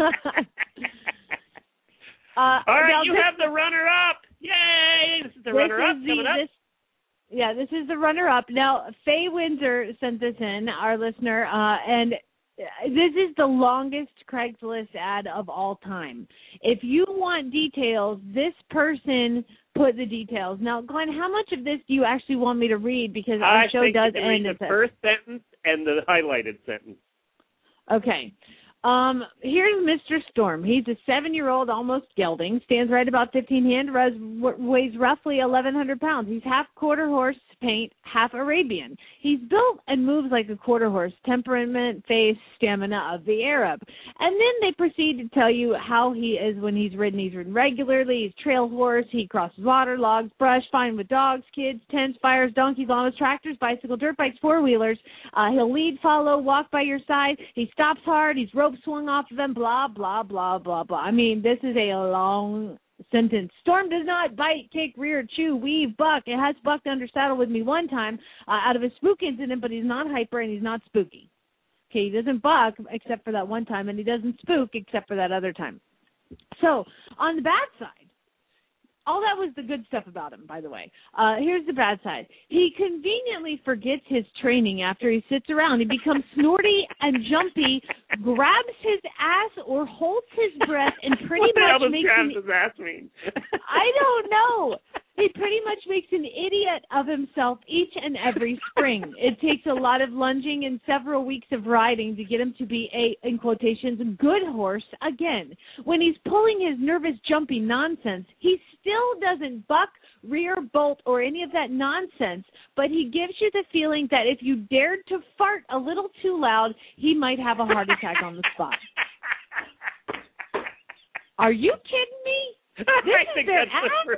All right, now you this, have the runner-up. Yay! This is the this runner-up is the, coming up. This, yeah, this is the runner-up. Now, Faye Windsor sent this in, our listener, uh, and this is the longest Craigslist ad of all time. If you want details, this person put the details. Now, Glenn, how much of this do you actually want me to read? Because our I show think does you can end read at the first sentence and the highlighted sentence. Okay. Um, here's Mister Storm. He's a seven-year-old, almost gelding, stands right about fifteen hand, weighs roughly eleven hundred pounds. He's half quarter horse paint, half Arabian. He's built and moves like a quarter horse, temperament, face, stamina of the Arab. And then they proceed to tell you how he is when he's ridden. He's ridden regularly. He's trail horse. He crosses water, logs, brush, fine with dogs, kids, tents, fires, donkeys, llamas, tractors, bicycle, dirt bikes, four-wheelers. Uh, he'll lead, follow, walk by your side. He stops hard. He's rope swung off of them, blah, blah, blah, blah, blah. I mean, this is a long sentence. Storm does not bite, kick, rear, chew, weave, buck. It has bucked under saddle with me one time uh, out of a spook incident, but he's not hyper and he's not spooky. Okay, he doesn't buck except for that one time, and he doesn't spook except for that other time. So, on the bad side, all that was the good stuff about him, by the way. Uh, here's the bad side. He conveniently forgets his training after he sits around. He becomes snorty and jumpy, grabs his ass or holds his breath, and pretty what the much hell does makes grabs an, his ass mean? I don't know. He pretty much makes an idiot of himself each and every spring. It takes a lot of lunging and several weeks of riding to get him to be a, in quotations, good horse again. When he's pulling his nervous, jumpy nonsense, he still doesn't buck, rear, bolt, or any of that nonsense, but he gives you the feeling that if you dared to fart a little too loud, he might have a heart attack on the spot. Are you kidding me? This I is think their that's the ad? first,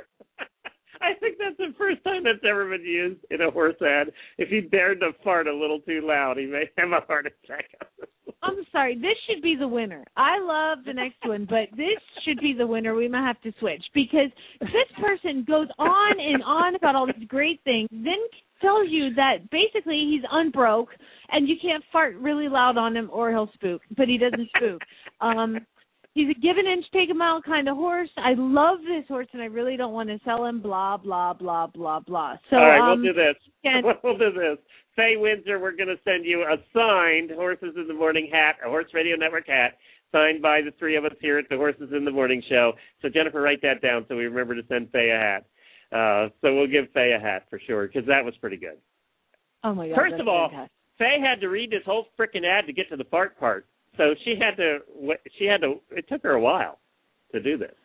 I think that's the first time that's ever been used in a horse ad. If he dared to fart a little too loud, he may have a heart attack. I'm sorry. This should be the winner. I love the next one, but this should be the winner. We might have to switch because this person goes on and on about all these great things, then tells you that basically he's unbroke and you can't fart really loud on him or he'll spook, but he doesn't spook. Um, he's a give an inch, take a mile kind of horse. I love this horse and I really don't want to sell him, blah, blah, blah, blah, blah. So, all right, um, we'll do this. Can, we'll do this. Faye Windsor, we're going to send you a signed Horses in the Morning hat, a Horse Radio Network hat, signed by the three of us here at the Horses in the Morning show. So, Jennifer, write that down so we remember to send Faye a hat. Uh, so we'll give Faye a hat for sure because that was pretty good. Oh, my God. First of all, fantastic. Faye had to read this whole frickin' ad to get to the fart part. So she had to, she had to, it took her a while to do this.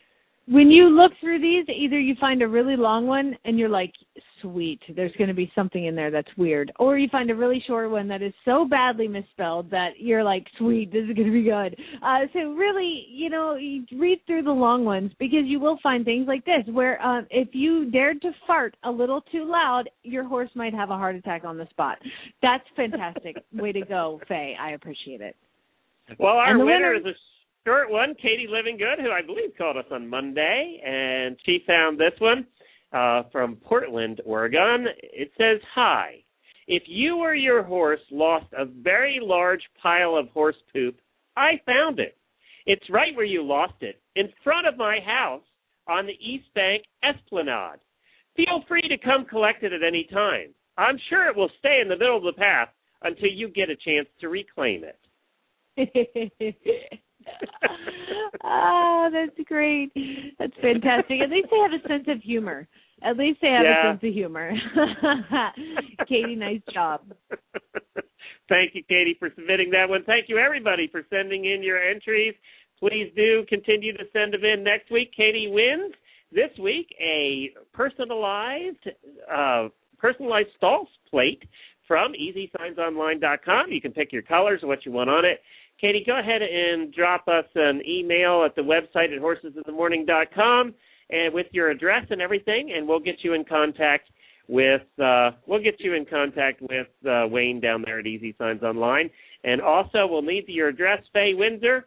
When you look through these, either you find a really long one and you're like, sweet, there's going to be something in there that's weird. Or you find a really short one that is so badly misspelled that you're like, sweet, this is going to be good. Uh, so really, you know, you read through the long ones because you will find things like this where uh, if you dared to fart a little too loud, your horse might have a heart attack on the spot. That's fantastic. Way to go, Faye. I appreciate it. Well, our winner, winner is a short one, Katie Livingood, who I believe called us on Monday, and she found this one uh, from Portland, Oregon. It says, hi, if you or your horse lost a very large pile of horse poop, I found it. It's right where you lost it, in front of my house on the East Bank Esplanade. Feel free to come collect it at any time. I'm sure it will stay in the middle of the path until you get a chance to reclaim it. Oh, that's great. That's fantastic. At least they have a sense of humor. At least they have yeah. a sense of humor. Katie, nice job. Thank you, Katie, for submitting that one. Thank you, everybody, for sending in your entries. Please do continue to send them in next week. Katie wins this week a personalized uh, personalized stall plate from easy signs online dot com. You can pick your colors and what you want on it. Katie, go ahead and drop us an email at the website at horses in the morning dot com and with your address and everything, and we'll get you in contact with uh, we'll get you in contact with uh, Wayne down there at Easy Signs Online. And also, we'll need your address, Faye Windsor.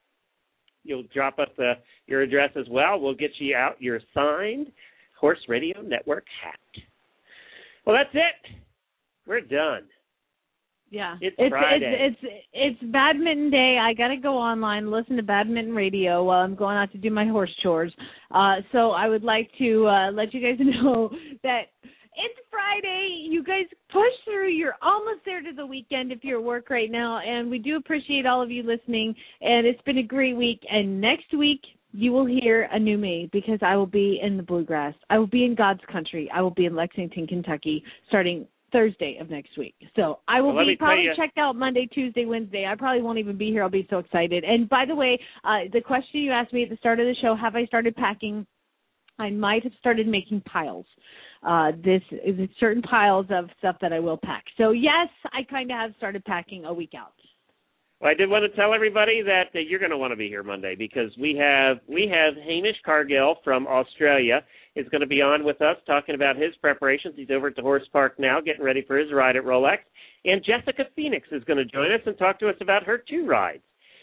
You'll drop us uh, your address as well. We'll get you out your signed Horse Radio Network hat. Well, that's it. We're done. Yeah, it's, it's Friday. It's, it's it's badminton day. I got to go online, listen to badminton radio while I'm going out to do my horse chores. Uh, so I would like to uh, let you guys know that it's Friday. You guys push through. You're almost there to the weekend if you're at work right now, and we do appreciate all of you listening. And it's been a great week. And next week you will hear a new me because I will be in the bluegrass. I will be in God's country. I will be in Lexington, Kentucky, starting Thursday of next week. So I will well, be probably you. checked out Monday, Tuesday, Wednesday. I probably won't even be here. I'll be so excited. And by the way, uh, the question you asked me at the start of the show, have I started packing? I might have started making piles. Uh, this is certain piles of stuff that I will pack. So yes, I kind of have started packing a week out. Well, I did want to tell everybody that uh, you're going to want to be here Monday because we have we have Hamish Cargill from Australia is going to be on with us talking about his preparations. He's over at the Horse Park now getting ready for his ride at Rolex. And Jessica Phoenix is going to join us and talk to us about her two rides.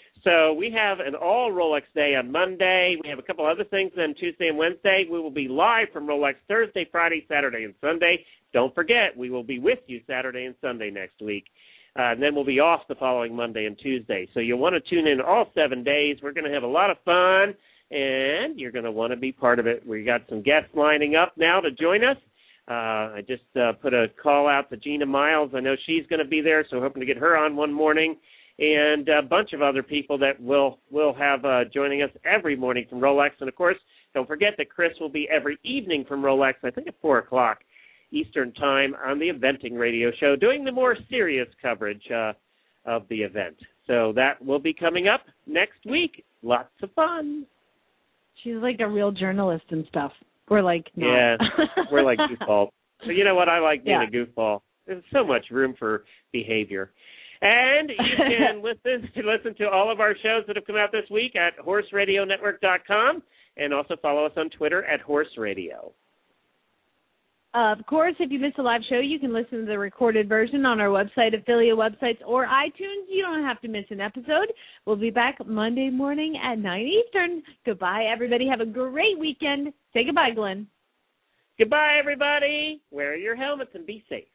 So we have an all Rolex day on Monday. We have a couple other things then Tuesday and Wednesday. We will be live from Rolex Thursday, Friday, Saturday, and Sunday. Don't forget, we will be with you Saturday and Sunday next week. Uh, and then we'll be off the following Monday and Tuesday. So you'll want to tune in all seven days. We're going to have a lot of fun, and you're going to want to be part of it. We got some guests lining up now to join us. Uh, I just uh, put a call out to Gina Miles. I know she's going to be there, so hoping to get her on one morning. And a bunch of other people that will will have uh, joining us every morning from Rolex. And, of course, don't forget that Chris will be every evening from Rolex, I think at four o'clock Eastern Time on the Eventing Radio Show, doing the more serious coverage uh, of the event. So that will be coming up next week. Lots of fun. She's like a real journalist and stuff. We're like, not. Yeah, we're like goofball. So you know what? I like being yeah. a goofball. There's so much room for behavior. And you can listen to listen to all of our shows that have come out this week at horse radio network dot com, and also follow us on Twitter at Horse Radio. Uh, of course, if you miss a live show, you can listen to the recorded version on our website, affiliate websites, or iTunes. You don't have to miss an episode. We'll be back Monday morning at nine Eastern. Goodbye, everybody. Have a great weekend. Say goodbye, Glenn. Goodbye, everybody. Wear your helmets and be safe.